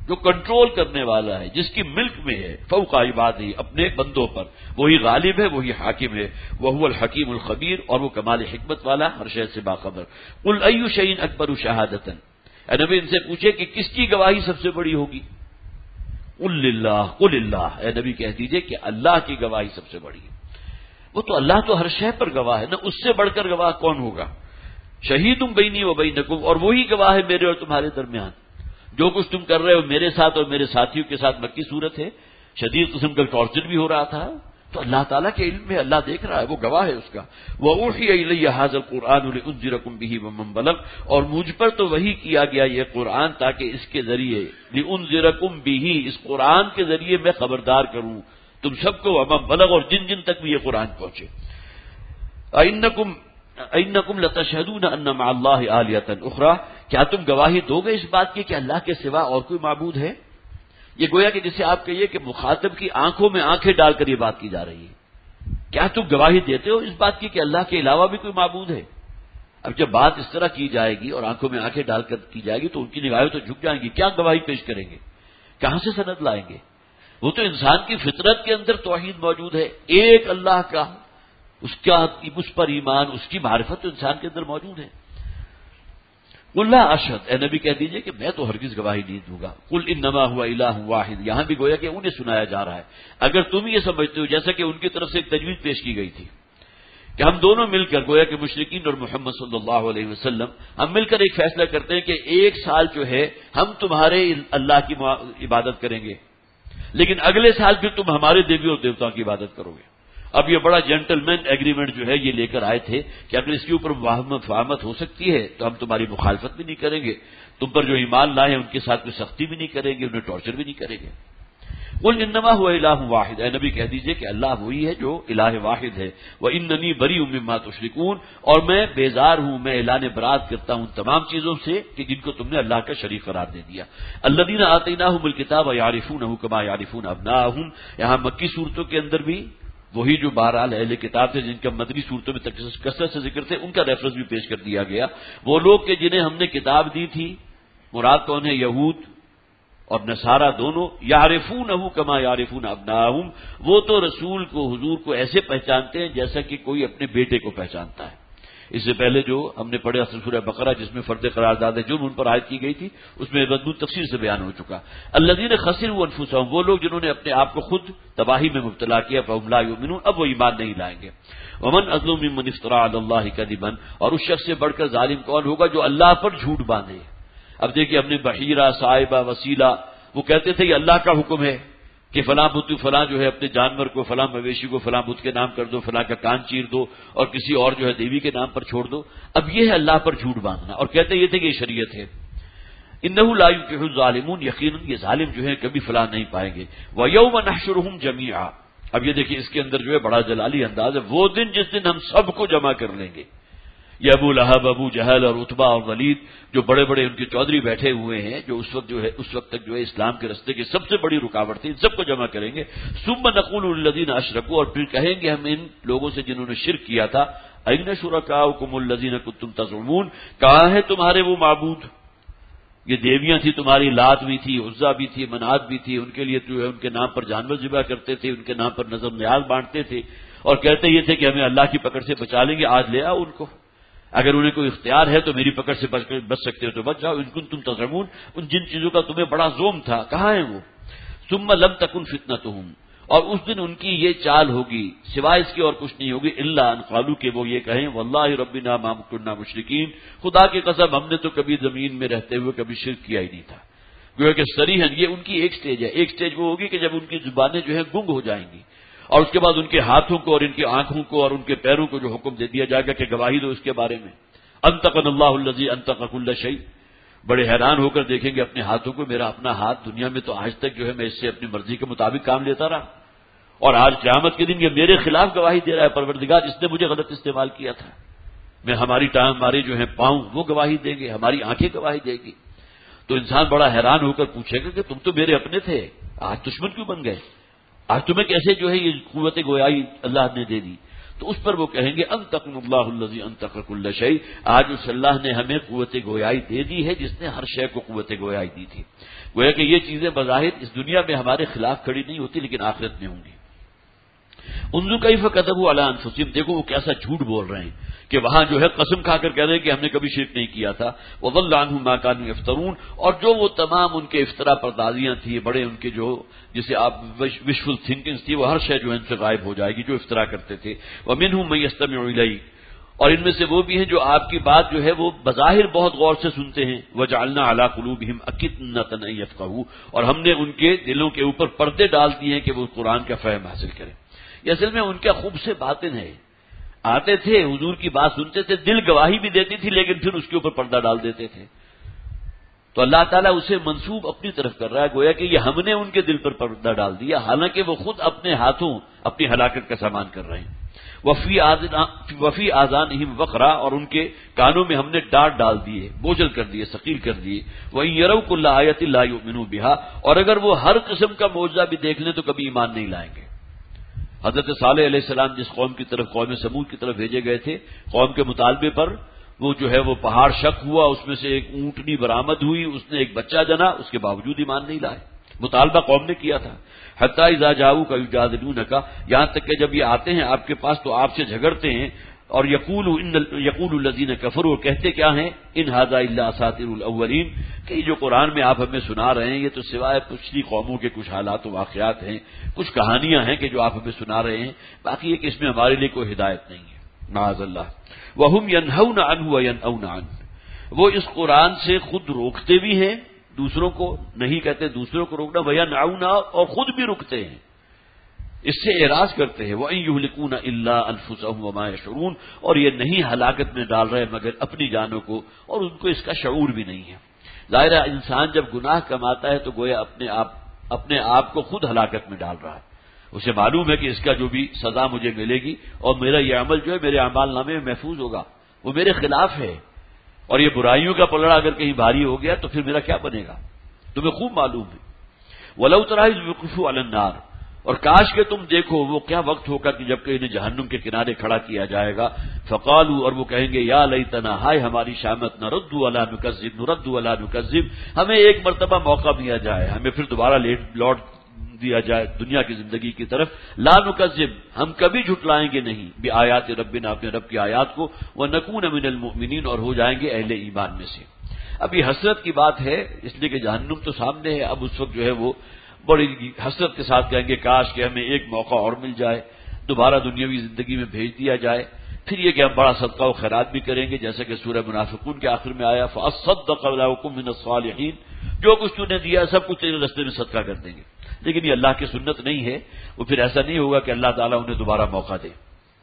جو کنٹرول کرنے والا ہے، جس کی ملک میں ہے، فوق عبادہ، اپنے بندوں پر، وہی غالب ہے، وہی حاکم ہے، وہو الحکیم الخبیر، اور وہ کمال حکمت والا، ہر شے سے باخبر۔ قل ای شیء اکبر شہادۃ، اے نبی ان سے پوچھے کہ کس کی گواہی سب سے بڑی ہوگی؟ قل للہ، قل اللہ، اے نبی کہہ دیجئے کہ اللہ کی گواہی سب سے بڑی ہے۔ وہ تو اللہ تو ہر شے پر گواہ ہے نا، اس سے بڑھ کر گواہ کون ہوگا؟ شہید بینی و بینکم، اور وہی گواہ ہے میرے اور تمہارے درمیان، جو کچھ تم کر رہے ہو میرے ساتھ اور میرے ساتھیوں کے ساتھ۔ مکی صورت ہے، شدید قسم کا ٹارچر بھی ہو رہا تھا، تو اللہ تعالیٰ کے علم میں اللہ دیکھ رہا ہے، وہ گواہ ہے اس کا۔ وَأُوحِيَ إِلَيَّ هَذَا الْقُرْآنُ لِأُنذِرَكُم بِهِ وَمَن بَلَغَ، اور مجھ پر تو وحی کیا گیا یہ قرآن تاکہ اس کے ذریعے، لِأُنذِرَكُم بِهِ، اس قرآن کے ذریعے میں خبردار کروں تم سب کو، وَمَن بَلَغَ، اور جن جن تک بھی یہ قرآن پہنچے۔ أَإِنَّكُمْ أَإِنَّكُمْ لَتَشْهَدُونَ أَنَّ مَعَ اللَّهِ آلِهَةً أُخْرَىٰ، کیا تم گواہی دو گے اس بات کی کہ اللہ کے سوا اور کوئی معبود ہے؟ یہ گویا کہ جسے آپ کہیے کہ مخاطب کی آنکھوں میں آنکھیں ڈال کر یہ بات کی جا رہی ہے۔ کیا تم گواہی دیتے ہو اس بات کی کہ اللہ کے علاوہ بھی کوئی معبود ہے؟ اب جب بات اس طرح کی جائے گی اور آنکھوں میں آنکھیں ڈال کر کی جائے گی تو ان کی نگاہیں تو جھک جائیں گی، کیا گواہی پیش کریں گے؟ کہاں سے سند لائیں گے؟ وہ تو انسان کی فطرت کے اندر توحید موجود ہے، ایک اللہ کا، اس کا اس پر ایمان، اس کی معرفت تو انسان کے اندر موجود ہے۔ قل لا اشہد، اے نبی کہہ دیجئے کہ میں تو ہرگز گواہی نہیں دوں گا۔ قل انما هو الہ واحد، یہاں بھی گویا کہ انہیں سنایا جا رہا ہے۔ اگر تم یہ سمجھتے ہو، جیسا کہ ان کی طرف سے ایک تجویز پیش کی گئی تھی کہ ہم دونوں مل کر، گویا کہ مشرکین اور محمد صلی اللہ علیہ وسلم، ہم مل کر ایک فیصلہ کرتے ہیں کہ ایک سال جو ہے ہم تمہارے اللہ کی عبادت کریں گے، لیکن اگلے سال پھر تم ہمارے دیوی اور دیوتاؤں کی عبادت کرو گے۔ اب یہ بڑا جینٹل مین ایگریمنٹ جو ہے یہ لے کر آئے تھے کہ اگر اس کے اوپر مفاہمت ہو سکتی ہے تو ہم تمہاری مخالفت بھی نہیں کریں گے، تم پر جو ایمان لائے ہیں ان کے ساتھ کوئی سختی بھی نہیں کریں گے، انہیں ٹارچر بھی نہیں کریں گے۔ قل انما هو الہ واحد، اے نبی کہہ دیجئے کہ اللہ وہی ہے جو الہ واحد ہے۔ واننی بریء مما تشرکون، اور میں بیزار ہوں، میں اعلان برات کرتا ہوں تمام چیزوں سے کہ جن کو تم نے اللہ کا شریک قرار دے دیا۔ الذین آتیناہم الکتاب یعرفونہ کما یعرفون ابناءہم، یہاں مکی صورتوں کے اندر بھی وہی جو بہرحال اہل کتاب تھے جن کا مدنی صورتوں میں کثرت سے ذکر تھے، ان کا ریفرنس بھی پیش کر دیا گیا۔ وہ لوگ کہ جنہیں ہم نے کتاب دی تھی، مراد کون ہے؟ یہود اور نصارہ دونوں، یعرفونہ کما یعرفون ابناءہم، وہ تو رسول کو، حضور کو ایسے پہچانتے ہیں جیسا کہ کوئی اپنے بیٹے کو پہچانتا ہے۔ اس سے پہلے جو ہم نے پڑھا سورہ بقرہ جس میں فرد قرارداد جرم ان پر عائد کی گئی تھی، اس میں مضمون تفصیل سے بیان ہو چکا۔ الذین خسروا انفسهم، وہ لوگ جنہوں نے اپنے آپ کو خود تباہی میں مبتلا کیا، فهم لا یؤمنون، اب وہ ایمان نہیں لائیں گے۔ ومن اظلم ممن افترى علی اللہ کذبا، اور اس شخص سے بڑھ کر ظالم کون ہوگا جو اللہ پر جھوٹ باندھے۔ اب دیکھیے اپنے بحیرہ، صاحبہ، وسیلہ، وہ کہتے تھے یہ اللہ کا حکم ہے کہ فلاں بت فلاں جو ہے اپنے جانور کو، فلاں مویشی کو فلاں بت کے نام کر دو، فلاں کا کان چیر دو، اور کسی اور جو ہے دیوی کے نام پر چھوڑ دو۔ اب یہ ہے اللہ پر جھوٹ باندھنا، اور کہتے یہ تھے کہ یہ شریعت ہے۔ انہ لا یفلح الظالمون، یقیناً یہ ظالم جو ہے کبھی فلاح نہیں پائیں گے۔ ویوم نحشرہم جمیعا، اب یہ دیکھیے اس کے اندر جو ہے بڑا جلالی انداز ہے، وہ دن جس دن ہم سب کو جمع کر لیں گے۔ یہ ابو لہب، ابو جہل اور عتبہ اور ولید جو بڑے بڑے ان کے چودھری بیٹھے ہوئے ہیں، جو اس وقت جو ہے اس وقت تک جو ہے اسلام کے راستے کی سب سے بڑی رکاوٹ تھی، ان سب کو جمع کریں گے۔ ثم نقول للذین اشرکوا، اور پھر کہیں گے ہم ان لوگوں سے جنہوں نے شرک کیا تھا، این شرکاؤکم الذین کنتم تزعمون، کہاں ہے تمہارے وہ معبود؟ یہ دیویاں تھی تمہاری، لات بھی تھی، عزا بھی تھی، منات بھی تھی، ان کے لیے جو ہے ان کے نام پر جانور ذبح کرتے تھے، ان کے نام پر نظر نیاز بانٹتے تھے، اور کہتے یہ تھے کہ ہمیں اللہ کی پکڑ سے بچا لیں گے، آج لے آؤ ان کو، اگر انہیں کوئی اختیار ہے تو میری پکڑ سے بچ بچ سکتے ہو تو بچ جاؤ۔ ان کنتم تزعمون، ان جن چیزوں کا تمہیں بڑا زوم تھا، کہاں ہیں وہ؟ ثم لم تکن فتنتہم، اور اس دن ان کی یہ چال ہوگی، سوائے اس کی اور کچھ نہیں ہوگی، الا ان قالوا، کہ وہ یہ کہیں واللہ ربنا ما كنا مشرکین، خدا کی قسم ہم نے تو کبھی زمین میں رہتے ہوئے کبھی شرک کیا ہی نہیں تھا۔ گویا کہ صریحاً یہ ان کی ایک سٹیج ہے۔ ایک سٹیج وہ ہوگی کہ جب ان کی زبانیں جو ہیں گنگ ہو جائیں گی، اور اس کے بعد ان کے ہاتھوں کو اور ان کی آنکھوں کو اور ان کے پیروں کو جو حکم دے دیا جائے گا کہ گواہی دو اس کے بارے میں، انطقنا اللہ الذی انطق کل شیء، بڑے حیران ہو کر دیکھیں گے اپنے ہاتھوں کو، میرا اپنا ہاتھ دنیا میں تو آج تک جو ہے میں اس سے اپنی مرضی کے مطابق کام لیتا رہا، اور آج قیامت کے دن یہ میرے خلاف گواہی دے رہا ہے، پروردگار اس نے مجھے غلط استعمال کیا تھا۔ میں ہماری ٹانگ، ہمارے جو ہے پاؤں وہ گواہی دیں گے، ہماری آنکھیں گواہی دے گی۔ تو انسان بڑا حیران ہو کر پوچھے گا کہ تم تو میرے اپنے تھے، آج دشمن کیوں بن گئے؟ آج تمہیں کیسے جو ہے یہ قوت گویائی اللہ نے دے دی؟ تو تو اس پر وہ کہیں گے انطقنا اللہ الذی انطق کل شیء، آج اس اللہ نے ہمیں قوت گویائی دے دی ہے جس نے ہر شے کو قوت گویائی دی تھی۔ گویا کہ یہ چیزیں بظاہر اس دنیا میں ہمارے خلاف کھڑی نہیں ہوتی لیکن آخرت میں ہوں گی۔ انظر کیف کذبوا علی انفسہم، دیکھو وہ کیسا جھوٹ بول رہے ہیں کہ وہاں جو ہے قسم کھا کر کہہ رہے ہیں کہ ہم نے کبھی شرک نہیں کیا تھا۔ وضل عنہم ما كانوا یفترون، اور جو وہ تمام ان کے افطرا پردازیاں تھیں، بڑے ان کے جو جسے آپ وشفل تھنکنگز تھی، وہ ہر شے جو ہے ان سے غائب ہو جائے گی جو افطرا کرتے تھے۔ ومنہم من یستمع الیک، اور ان میں سے وہ بھی ہیں جو آپ کی بات جو ہے وہ بظاہر بہت غور سے سنتے ہیں۔ وجعلنا علی قلوبہم اکنۃ ان یفقہوا، اور ہم نے ان کے دلوں کے اوپر پردے ڈال دیے ہیں کہ وہ قرآن کا فہم حاصل کریں۔ یہ اصل میں ان کا خوب سے باطن ہے، آتے تھے حضور کی بات سنتے تھے، دل گواہی بھی دیتی تھی لیکن پھر اس کے اوپر پردہ ڈال دیتے تھے۔ تو اللہ تعالیٰ اسے منسوب اپنی طرف کر رہا ہے، گویا کہ یہ ہم نے ان کے دل پر پردہ ڈال دیا، حالانکہ وہ خود اپنے ہاتھوں اپنی ہلاکت کا سامان کر رہے ہیں۔ وفی وفی آذانہم وقرا، اور ان کے کانوں میں ہم نے ڈانٹ ڈال دیے، بوجھل کر دیے، ثقیل کر دیے۔ وَإِن يَرَوْا كُلَّ آیَةٍ لَا يُؤْمِنُوا بِهَا، اور اگر وہ ہر قسم کا معجزہ بھی دیکھ لیں تو کبھی ایمان نہیں لائیں گے۔ حضرت صالح علیہ السلام جس قوم کی طرف، قوم سمود کی طرف بھیجے گئے تھے، قوم کے مطالبے پر وہ جو ہے وہ پہاڑ شک ہوا، اس میں سے ایک اونٹنی برآمد ہوئی، اس نے ایک بچہ جنا، اس کے باوجود ایمان نہیں لائے۔ مطالبہ قوم نے کیا تھا۔ حتی اذا جاؤک یجادلونک، یہاں تک کہ جب یہ آتے ہیں آپ کے پاس تو آپ سے جھگڑتے ہیں، اور یقول ان یقول الذین کفروا، کہتے کیا ہیں، ان ھذا الا اساطیر الاولین، کہ جو قرآن میں آپ ہمیں سنا رہے ہیں یہ تو سوائے پچھلی قوموں کے کچھ حالات و واقعات ہیں، کچھ کہانیاں ہیں کہ جو آپ ہمیں سنا رہے ہیں، باقی ایک اس میں ہمارے لیے کوئی ہدایت نہیں ہے، معاذ اللہ۔ وہم ینہون عنہ وینأون عنہ، وہ اس قرآن سے خود روکتے بھی ہیں، دوسروں کو نہیں کہتے دوسروں کو روکنا، وینأون، اور خود بھی رکتے ہیں، اس سے اعراض کرتے ہیں۔ وَإِن يُهْلِكُونَ إِلَّا أَنفُسَهُمْ وَمَا يَشْعُرُونَ، اور یہ نہیں ہلاکت میں ڈال رہے مگر اپنی جانوں کو، اور ان کو اس کا شعور بھی نہیں ہے۔ ظاہر ہے انسان جب گناہ کماتا ہے تو گویا اپنے آپ اپنے آپ کو خود ہلاکت میں ڈال رہا ہے، اسے معلوم ہے کہ اس کا جو بھی سزا مجھے ملے گی، اور میرا یہ عمل جو ہے میرے اعمال نامے میں محفوظ ہوگا، وہ میرے خلاف ہے، اور یہ برائیوں کا پلڑا اگر کہیں بھاری ہو گیا تو پھر میرا کیا بنے گا، تمہیں خوب معلوم ہے۔ وَلَوْ تَرَىٰ إِذْ وُقِفُوا عَلَى النَّارِ، اور کاش کہ تم دیکھو وہ کیا وقت ہوگا کہ جب کہ انہیں جہنم کے کنارے کھڑا کیا جائے گا، فقالوا، اور وہ کہیں گے یا لیتنا، ہائے ہماری شامت، نرد ولا نکذب نرد ولا نکذب، ہمیں ایک مرتبہ موقع دیا جائے، ہمیں پھر دوبارہ لوٹ دیا جائے دنیا کی زندگی کی طرف، لا نکذب، ہم کبھی جھٹلائیں گے نہیں، بآیات ربنا، اپنے رب کی آیات کو، ونکون من المؤمنین، اور ہو جائیں گے اہل ایمان میں سے۔ اب یہ حسرت کی بات ہے، اس لیے کہ جہنم تو سامنے ہے، اب اس وقت جو ہے وہ بڑی حسرت کے ساتھ کہیں گے کاش کہ ہمیں ایک موقع اور مل جائے، دوبارہ دنیاوی زندگی میں بھیج دیا جائے، پھر یہ کہ ہم بڑا صدقہ و خیرات بھی کریں گے، جیسا کہ سورہ منافقون کے آخر میں آیا، فَأَصَّدَّقَ وَأَكُن مِّنَ الصَّالِحِينَ، جو کچھ تو نے دیا سب کچھ تیرے راستے میں صدقہ کر دیں گے۔ لیکن یہ اللہ کی سنت نہیں ہے، وہ پھر ایسا نہیں ہوگا کہ اللہ تعالیٰ انہیں دوبارہ موقع دے۔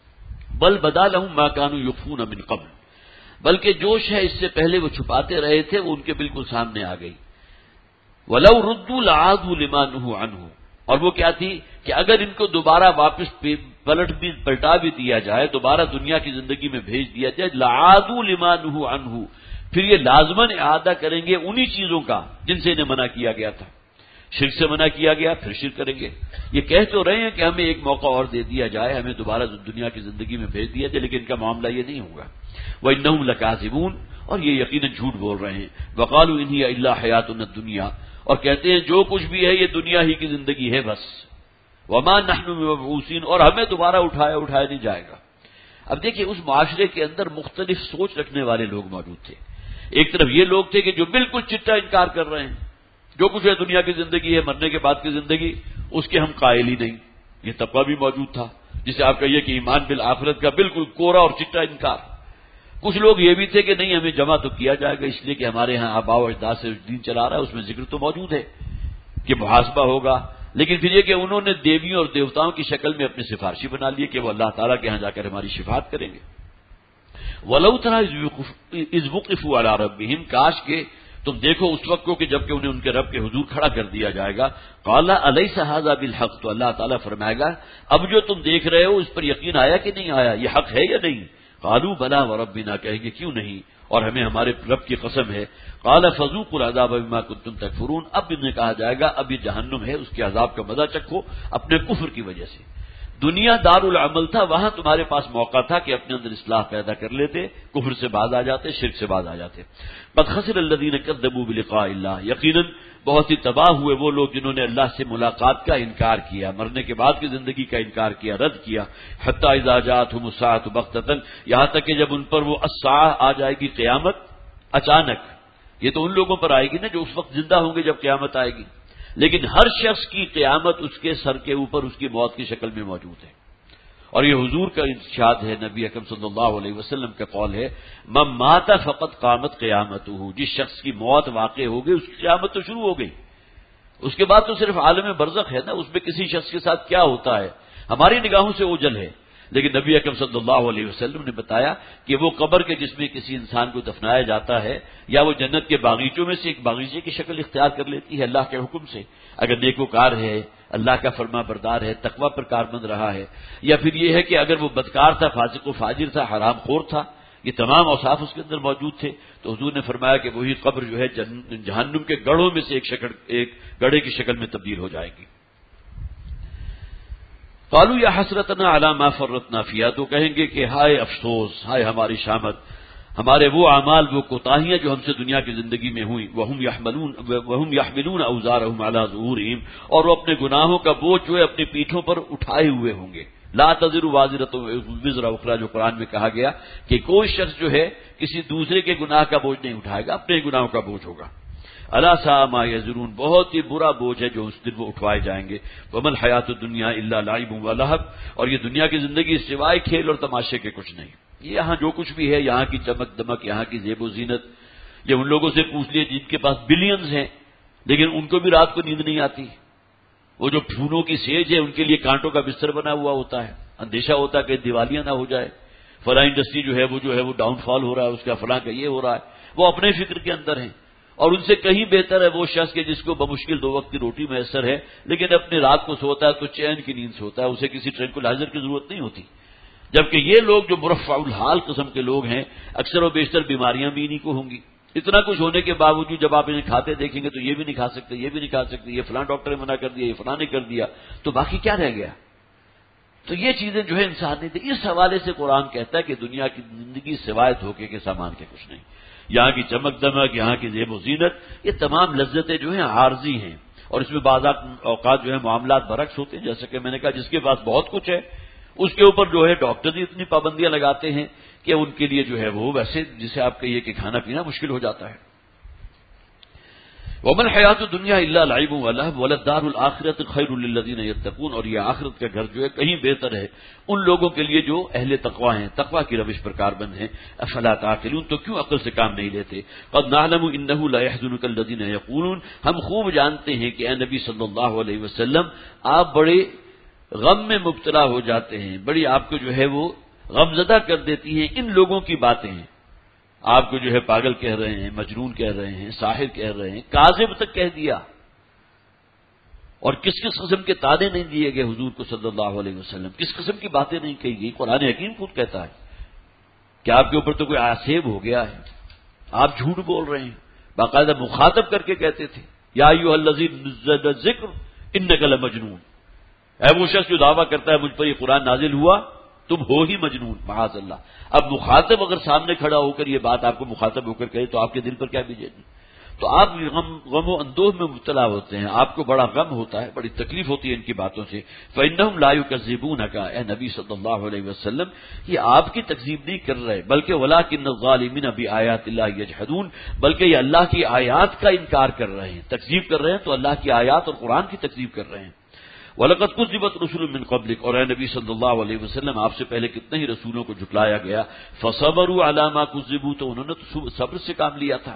بل بدا لهم ما كانوا يخفون من قبل، بلکہ جوش ہے اس سے پہلے وہ چھپاتے رہے تھے وہ ان کے بالکل سامنے آ گئی۔ وَلَوْ رُدُّوا لَعَادُوا لِمَا نُهُوا عَنْهُ، اور وہ کیا تھی کہ اگر ان کو دوبارہ واپس پلٹ بھی پلٹا بھی دیا جائے، دوبارہ دنیا کی زندگی میں بھیج دیا جائے، لَعَادُوا لِمَا نُهُوا عَنْهُ، پھر یہ لازماً اعادہ کریں گے انہی چیزوں کا جن سے انہیں منع کیا گیا تھا۔ شرک سے منع کیا گیا پھر شرک کریں گے، یہ کہہ تو رہے ہیں کہ ہمیں ایک موقع اور دے دیا جائے، ہمیں دوبارہ دنیا کی زندگی میں بھیج دیا جائے، لیکن ان کا معاملہ یہ نہیں ہوگا۔ وَإِنَّهُمْ لَكَاذِبُونَ، اور یہ یقیناً جھوٹ بول رہے ہیں۔ وَقَالُوا إِنْ هِيَ إِلَّا حَيَاتُنَا الدُّنْيَا، اور کہتے ہیں جو کچھ بھی ہے یہ دنیا ہی کی زندگی ہے بس۔ وَمَا نَحْنُ بِمَبْعُوثِينَ، اور ہمیں دوبارہ اٹھایا اٹھایا نہیں جائے گا۔ اب دیکھیں اس معاشرے کے اندر مختلف سوچ رکھنے والے لوگ موجود تھے۔ ایک طرف یہ لوگ تھے کہ جو بالکل چٹا انکار کر رہے ہیں، جو کچھ ہے دنیا کی زندگی ہے، مرنے کے بعد کی زندگی، اس کے ہم قائل ہی نہیں۔ یہ طبقہ بھی موجود تھا جسے آپ کہیے کہ ایمان بالآخرت کا بالکل کوڑا اور چٹا انکار۔ کچھ لوگ یہ بھی تھے کہ نہیں ہمیں جمع تو کیا جائے گا، اس لیے کہ ہمارے ہاں آباء و اجداد سے دین چلا رہا ہے، اس میں ذکر تو موجود ہے کہ محاسبہ ہوگا، لیکن پھر یہ کہ انہوں نے دیویوں اور دیوتاؤں کی شکل میں اپنے سفارشی بنا لیے کہ وہ اللہ تعالیٰ کے ہاں جا کر ہماری شفاعت کریں گے۔ وَلَوْ تَرَىٰ إِذْ وُقِفُوا عَلَىٰ رَبِّهِمْ، کاش کہ تم دیکھو اس وقت کو کہ جب کہ انہیں ان کے رب کے حضور کھڑا کر دیا جائے گا۔ قَالَ أَلَيْسَ هَٰذَا بِالْحَقِّ، تو اللہ تعالیٰ فرمائے گا اب جو تم دیکھ رہے ہو اس پر یقین آیا کہ نہیں آیا، یہ حق ہے یا نہیں؟ قالوا بلا وربنا، کہیں گے کیوں نہیں، اور ہمیں ہمارے رب کی قسم ہے۔ قال فذوقوا العذاب بما كنتم تكفرون، اب انہیں کہا جائے گا اب یہ جہنم ہے، اس کے عذاب کا مزہ چکھو اپنے کفر کی وجہ سے۔ دنیا دار العمل تھا، وہاں تمہارے پاس موقع تھا کہ اپنے اندر اصلاح پیدا کر لیتے، کفر سے باز آ جاتے، شرک سے باز آ جاتے۔ قد خسر الذین کذبوا بلقاء اللہ، یقیناً بہت ہی تباہ ہوئے وہ لوگ جنہوں نے اللہ سے ملاقات کا انکار کیا، مرنے کے بعد کی زندگی کا انکار کیا، رد کیا۔ حتی اذا جاءتهم الساعة بغتة، یہاں تک کہ جب ان پر وہ الساعہ آ جائے گی، قیامت اچانک، یہ تو ان لوگوں پر آئے گی نا جو اس وقت زندہ ہوں گے جب قیامت آئے گی، لیکن ہر شخص کی قیامت اس کے سر کے اوپر اس کی موت کی شکل میں موجود ہے۔ اور یہ حضور کا ارشاد ہے، نبی اکرم صلی اللہ علیہ وسلم کا قول ہے، من مات فقط قامت قیامتہ، جس شخص کی موت واقع ہو گئی اس کی قیامت تو شروع ہو گئی، اس کے بعد تو صرف عالم برزخ ہے نا، اس میں کسی شخص کے ساتھ کیا ہوتا ہے ہماری نگاہوں سے اوجھل ہے، لیکن نبی اکرم صلی اللہ علیہ وسلم نے بتایا کہ وہ قبر کے جس میں کسی انسان کو دفنایا جاتا ہے یا وہ جنت کے باغیچوں میں سے ایک باغیچے کی شکل اختیار کر لیتی ہے اللہ کے حکم سے، اگر نیکوکار ہے، اللہ کا فرما بردار ہے، تقوی پر کاربند رہا ہے، یا پھر یہ ہے کہ اگر وہ بدکار تھا، فاسق و فاجر تھا، حرام خور تھا، یہ تمام اوصاف اس کے اندر موجود تھے، تو حضور نے فرمایا کہ وہی قبر جو ہے جہنم کے گڑھوں میں سے ایک شکل ایک گڑھے کی شکل میں تبدیل ہو جائے گی۔ قالوا یا حسرتنا علی ما فرطنا فیہا، تو کہیں گے کہ ہائے افسوس، ہائے ہماری شامت، ہمارے وہ اعمال، وہ کوتاہیاں جو ہم سے دنیا کی زندگی میں ہوئیں، وہم یحملون وہم یحملون اوزارہم علی ظہورہم، اور وہ اپنے گناہوں کا بوجھ جو ہے اپنی پیٹھوں پر اٹھائے ہوئے ہوں گے۔ لا تزر وازرۃ وزر اخری، جو قرآن میں کہا گیا کہ کوئی شخص جو ہے کسی دوسرے کے گناہ کا بوجھ نہیں اٹھائے گا، اپنے گناہوں کا بوجھ ہوگا۔ الا ساء ما یزرون، بہت ہی برا بوجھ ہے جو اس دن وہ اٹھوائے جائیں گے۔ وما الحیات الدنیا الا لعب و لہو، اور یہ دنیا کی زندگی سوائے کھیل اور تماشے کے کچھ نہیں، یہاں جو کچھ بھی ہے، یہاں کی چمک دمک، یہاں کی زیب و زینت، یہ ان لوگوں سے پوچھ لیے جن کے پاس بلینز ہیں لیکن ان کو بھی رات کو نیند نہیں آتی، وہ جو پھولوں کی سیج ہے ان کے لیے کانٹوں کا بستر بنا ہوا ہوتا ہے، اندیشہ ہوتا ہے کہ دیوالیاں نہ ہو جائے، فلاں انڈسٹری جو ہے وہ جو ہے وہ ڈاؤن فال ہو رہا ہے، اس کا فلاں کا یہ ہو رہا ہے، وہ اپنے فکر کے اندر ہیں۔ اور ان سے کہیں بہتر ہے وہ شخص کے جس کو بمشکل دو وقت کی روٹی میسر ہے لیکن اپنی رات کو سوتا ہے تو چین کی نیند سوتا ہے، اسے کسی ٹرینکولائزر کی ضرورت نہیں ہوتی، جبکہ یہ لوگ جو مرفع الحال قسم کے لوگ ہیں اکثر و بیشتر بیماریاں بھی انہیں کو ہوں گی، اتنا کچھ ہونے کے باوجود جب آپ انہیں کھاتے دیکھیں گے تو یہ بھی نہیں کھا سکتے، یہ بھی نہیں کھا سکتے، یہ فلاں ڈاکٹر نے منع کر دیا، یہ فلاں نے کر دیا، تو باقی کیا رہ گیا؟ تو یہ چیزیں جو ہے انسان نے دی، اس حوالے سے قرآن کہتا ہے کہ دنیا کی زندگی سوائے دھوکے کے سامان کے کچھ نہیں، یہاں کی چمک دمک، یہاں کی زیب و زینت، یہ تمام لذتیں جو ہیں عارضی ہیں، اور اس میں بعض اوقات جو ہے معاملات برعکس ہوتے ہیں، جیسے کہ میں نے کہا جس کے پاس بہت کچھ ہے اس کے اوپر جو ہے ڈاکٹر بھی اتنی پابندیاں لگاتے ہیں کہ ان کے لیے جو ہے وہ ویسے جسے آپ کہیے کہ کھانا پینا مشکل ہو جاتا ہے۔ وَمَا الْحَيَاةُ الدُّنْيَا إِلَّا لَعِبٌ وَلَهْوٌ وَلَلدَّارُ الْآخِرَةُ خَيْرٌ لِّلَّذِينَ يَتَّقُونَ، اور یہ آخرت کا گھر جو ہے کہیں بہتر ہے ان لوگوں کے لیے جو اہل تقوی ہیں، تقوی کی روش پر کاربند ہیں۔ افلا تعقلون، تو کیوں عقل سے کام نہیں لیتے؟ قد نعلم انه لا يحزنك الذين يقولون، ہم خوب جانتے ہیں کہ اے نبی صلی اللہ علیہ وسلم آپ بڑے غم میں مبتلا ہو جاتے ہیں، بڑی آپ کو جو ہے وہ غم زدہ کر دیتی ہیں ان لوگوں کی باتیں ہیں، آپ کو جو ہے پاگل کہہ رہے ہیں، مجنون کہہ رہے ہیں، ساحر کہہ رہے ہیں، کاذب تک کہہ دیا، اور کس کس قسم کے تانے نہیں دیے گئے حضور کو صلی اللہ علیہ وسلم، کس قسم کی باتیں نہیں کہی گئی۔ قرآن حکیم خود کہتا ہے کہ آپ کے اوپر تو کوئی آسیب ہو گیا ہے، آپ جھوٹ بول رہے ہیں، باقاعدہ مخاطب کر کے کہتے تھے یا ایھا الذی نزل الذکر انک لمجنون، اے وہ شخص جو دعویٰ کرتا ہے مجھ پر یہ قرآن نازل ہوا تم ہو ہی مجنون، معاذ اللہ۔ اب مخاطب اگر سامنے کھڑا ہو کر یہ بات آپ کو مخاطب ہو کر کہے تو آپ کے دل پر کیا بیجے گی؟ تو آپ غم غم و اندوہ میں مبتلا ہوتے ہیں، آپ کو بڑا غم ہوتا ہے، بڑی تکلیف ہوتی ہے ان کی باتوں سے۔ فإنهم لا يكذبونك، اے نبی صلی اللہ علیہ وسلم یہ آپ کی تکذیب نہیں کر رہے، بلکہ ولكن الظالمین بآیات اللہ یجحدون، بلکہ یہ اللہ کی آیات کا انکار کر رہے ہیں، تکذیب کر رہے ہیں تو اللہ کی آیات اور قرآن کی تکذیب کر رہے ہیں۔ وَلَقَدْ كُذِّبَتْ رُسُلٌ مِّن قَبْلِكَ، اور اے نبی صلی اللہ علیہ وسلم آپ سے پہلے کتنے ہی رسولوں کو جھٹلایا گیا، فَصَبَرُوا عَلَىٰ مَا كُذِّبُوا، تو انہوں نے تو صبر سے کام لیا تھا،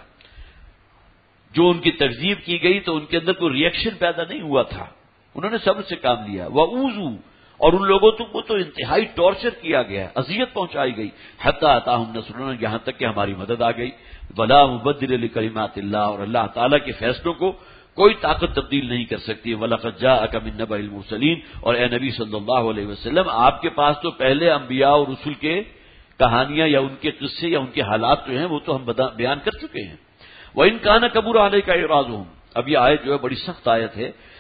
جو ان کی تکذیب کی گئی تو ان کے اندر کوئی ریئیکشن پیدا نہیں ہوا تھا، انہوں نے صبر سے کام لیا۔ وَأُوذُوا، اور ان لوگوں کو تو انتہائی ٹارچر کیا گیا، اذیت پہنچائی گئی، حَتَّىٰ أَتَاهُمْ نَصْرُنَا، یہاں تک کہ ہماری مدد آ گئی۔ وَلَا مُبَدِّلَ لِكَلِمَاتِ اللَّهِ، اور اللہ تعالیٰ کے فیصلوں کو کوئی طاقت تبدیل نہیں کر سکتی۔ وَلَقَدْ جَاءَكَ مِن نَّبَإِ الْمُرْسَلِينَ، اور اے نبی صلی اللہ علیہ وسلم آپ کے پاس تو پہلے انبیاء اور رسل کے کہانیاں یا ان کے قصے یا ان کے حالات جو ہیں وہ تو ہم بیان کر چکے ہیں۔ وَإِن كَانَ كَبُرَ عَلَيْكَ إِعْرَاضُهُمْ، اب یہ آیت جو ہے بڑی سخت آیت ہے،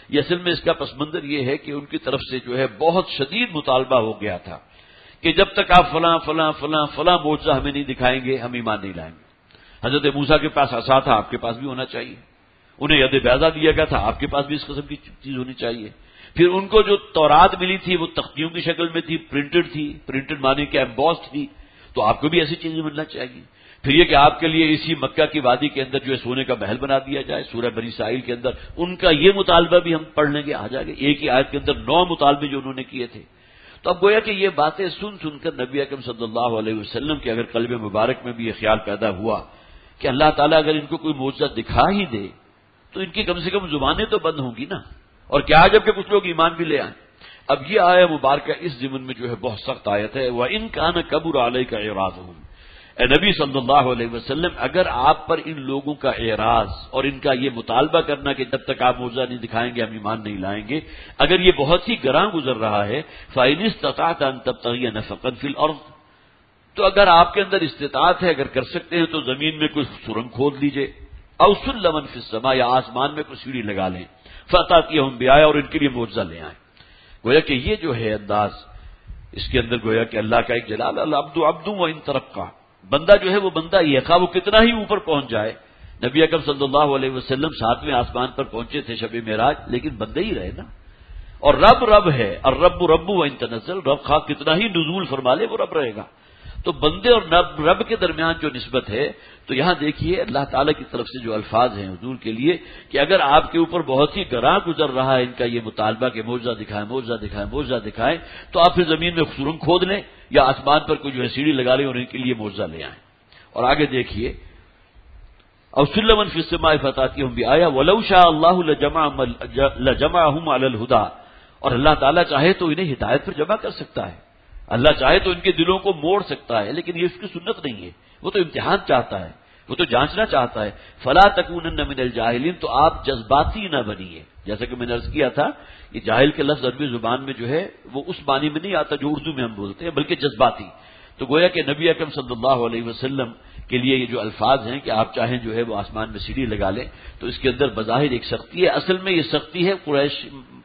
یہ اصل میں اس کا پس منظر یہ ہے کہ ان کی طرف سے جو ہے بہت شدید مطالبہ ہو گیا تھا کہ جب تک آپ فلاں فلاں فلاں فلاں معجزہ ہمیں نہیں دکھائیں گے ہم ایمان نہیں لائیں گے. حضرت موسیٰ کے پاس عصا تھا، آپ کے پاس بھی ہونا چاہیے. انہیں ید بیضا دیا گیا تھا، آپ کے پاس بھی اس قسم کی چیز ہونی چاہیے. پھر ان کو جو تورات ملی تھی وہ تختیوں کی شکل میں تھی، پرنٹڈ تھی، پرنٹڈ مانے کہ ایمبوسڈ تھی، تو آپ کو بھی ایسی چیزیں ملنا چاہیے. پھر یہ کہ آپ کے لیے اسی مکہ کی وادی کے اندر جو ہے سونے کا محل بنا دیا جائے. سورہ بنی اسرائیل کے اندر ان کا یہ مطالبہ بھی ہم پڑھ لیں گے، آ جائے گا ایک ہی آیت کے اندر نو مطالبے جو انہوں نے کیے تھے. تو اب گویا کہ یہ باتیں سن سن کر نبی اکرم صلی اللہ علیہ وسلم کے اگر قلب مبارک میں بھی یہ خیال پیدا ہوا کہ اللہ تعالیٰ اگر ان کو کوئی معجزہ دکھا ہی دے تو ان کی کم سے کم زبانیں تو بند ہوں گی نا، اور کیا جب کہ کچھ لوگ ایمان بھی لے آئیں. اب یہ آیا مبارکہ اس ضمن میں جو ہے بہت سخت آیت ہے، وَإِن كَانَ كَبُرَ عَلَيْكَ إِعْرَاضُهُمْ. اے نبی صلی اللہ علیہ وسلم، اگر آپ پر ان لوگوں کا اعراض اور ان کا یہ مطالبہ کرنا کہ جب تک آپ معجزہ نہیں دکھائیں گے ہم ایمان نہیں لائیں گے، اگر یہ بہت ہی گراں گزر رہا ہے، فَإِنِ اسْتَطَعْتَ أَن تَبْتَغِيَ نَفَقًا فِي الْأَرْضِ. تو اگر آپ کے اندر استطاعت ہے، اگر کر سکتے ہیں تو زمین میں کوئی سرنگ کھود لیجئے، أَوْ سُلَّمًا فِي السَّمَاءِ، یا آسمان میں کوئی سیڑھی لگا لیں، فَتَأْتِيَهُم بِآيَةٍ، اور ان کے لیے معجزہ لے آئیں. گویا کہ یہ جو ہے انداز اس کے اندر گویا کہ اللہ کا ایک جلال، العبد عبد وإن ترقى، بندہ جو ہے وہ بندہ ہی ہے، خواہ وہ کتنا ہی اوپر پہنچ جائے. نبی اکرم صلی اللہ علیہ وسلم ساتویں آسمان پر پہنچے تھے شب معراج، لیکن بندے ہی رہے نا. اور رب رب ہے، اور رب رب وإن تنزل، رب خواہ کتنا ہی نزول فرما لے وہ رب رہے گا. تو بندے اور رب کے درمیان جو نسبت ہے، تو یہاں دیکھیے اللہ تعالیٰ کی طرف سے جو الفاظ ہیں حضور کے لیے کہ اگر آپ کے اوپر بہت ہی گراں گزر رہا ہے ان کا یہ مطالبہ کہ معجزہ دکھائیں معجزہ دکھائیں معجزہ دکھائیں، تو آپ پھر زمین میں سرنگ کھود لیں یا آسمان پر کوئی جو ہے سیڑھی لگا لیں اور ان کے لیے معجزہ لے آئیں. اور آگے دیکھیے، أَوْ سُلَّمًا فِي السَّمَاءِ فَتَأْتِيَهُم بِآيَةٍ وَلَوْ شَاءَ اللَّهُ لَجَمَعَهُمْ عَلَى الْهُدَىٰ. اور اللہ تعالیٰ چاہے تو انہیں ہدایت پر جمع کر سکتا ہے، اللہ چاہے تو ان کے دلوں کو موڑ سکتا ہے، لیکن یہ اس کی سنت نہیں ہے. وہ تو امتحان چاہتا ہے، وہ تو جانچنا چاہتا ہے. فَلَا تَكُونَنَّ مِنَ الْجَاهِلِينَ، تو آپ جذباتی نہ بنیے. جیسا کہ میں نے عرض کیا تھا، یہ جاہل کے لفظ عربی زبان میں جو ہے وہ اس معنی میں نہیں آتا جو اردو میں ہم بولتے ہیں، بلکہ جذباتی. تو گویا کہ نبی اکرم صلی اللہ علیہ وسلم کے لیے یہ جو الفاظ ہیں کہ آپ چاہیں جو ہے وہ آسمان میں سیڑھی لگا لیں، تو اس کے اندر بظاہر ایک سختی ہے. اصل میں یہ سختی ہے قریش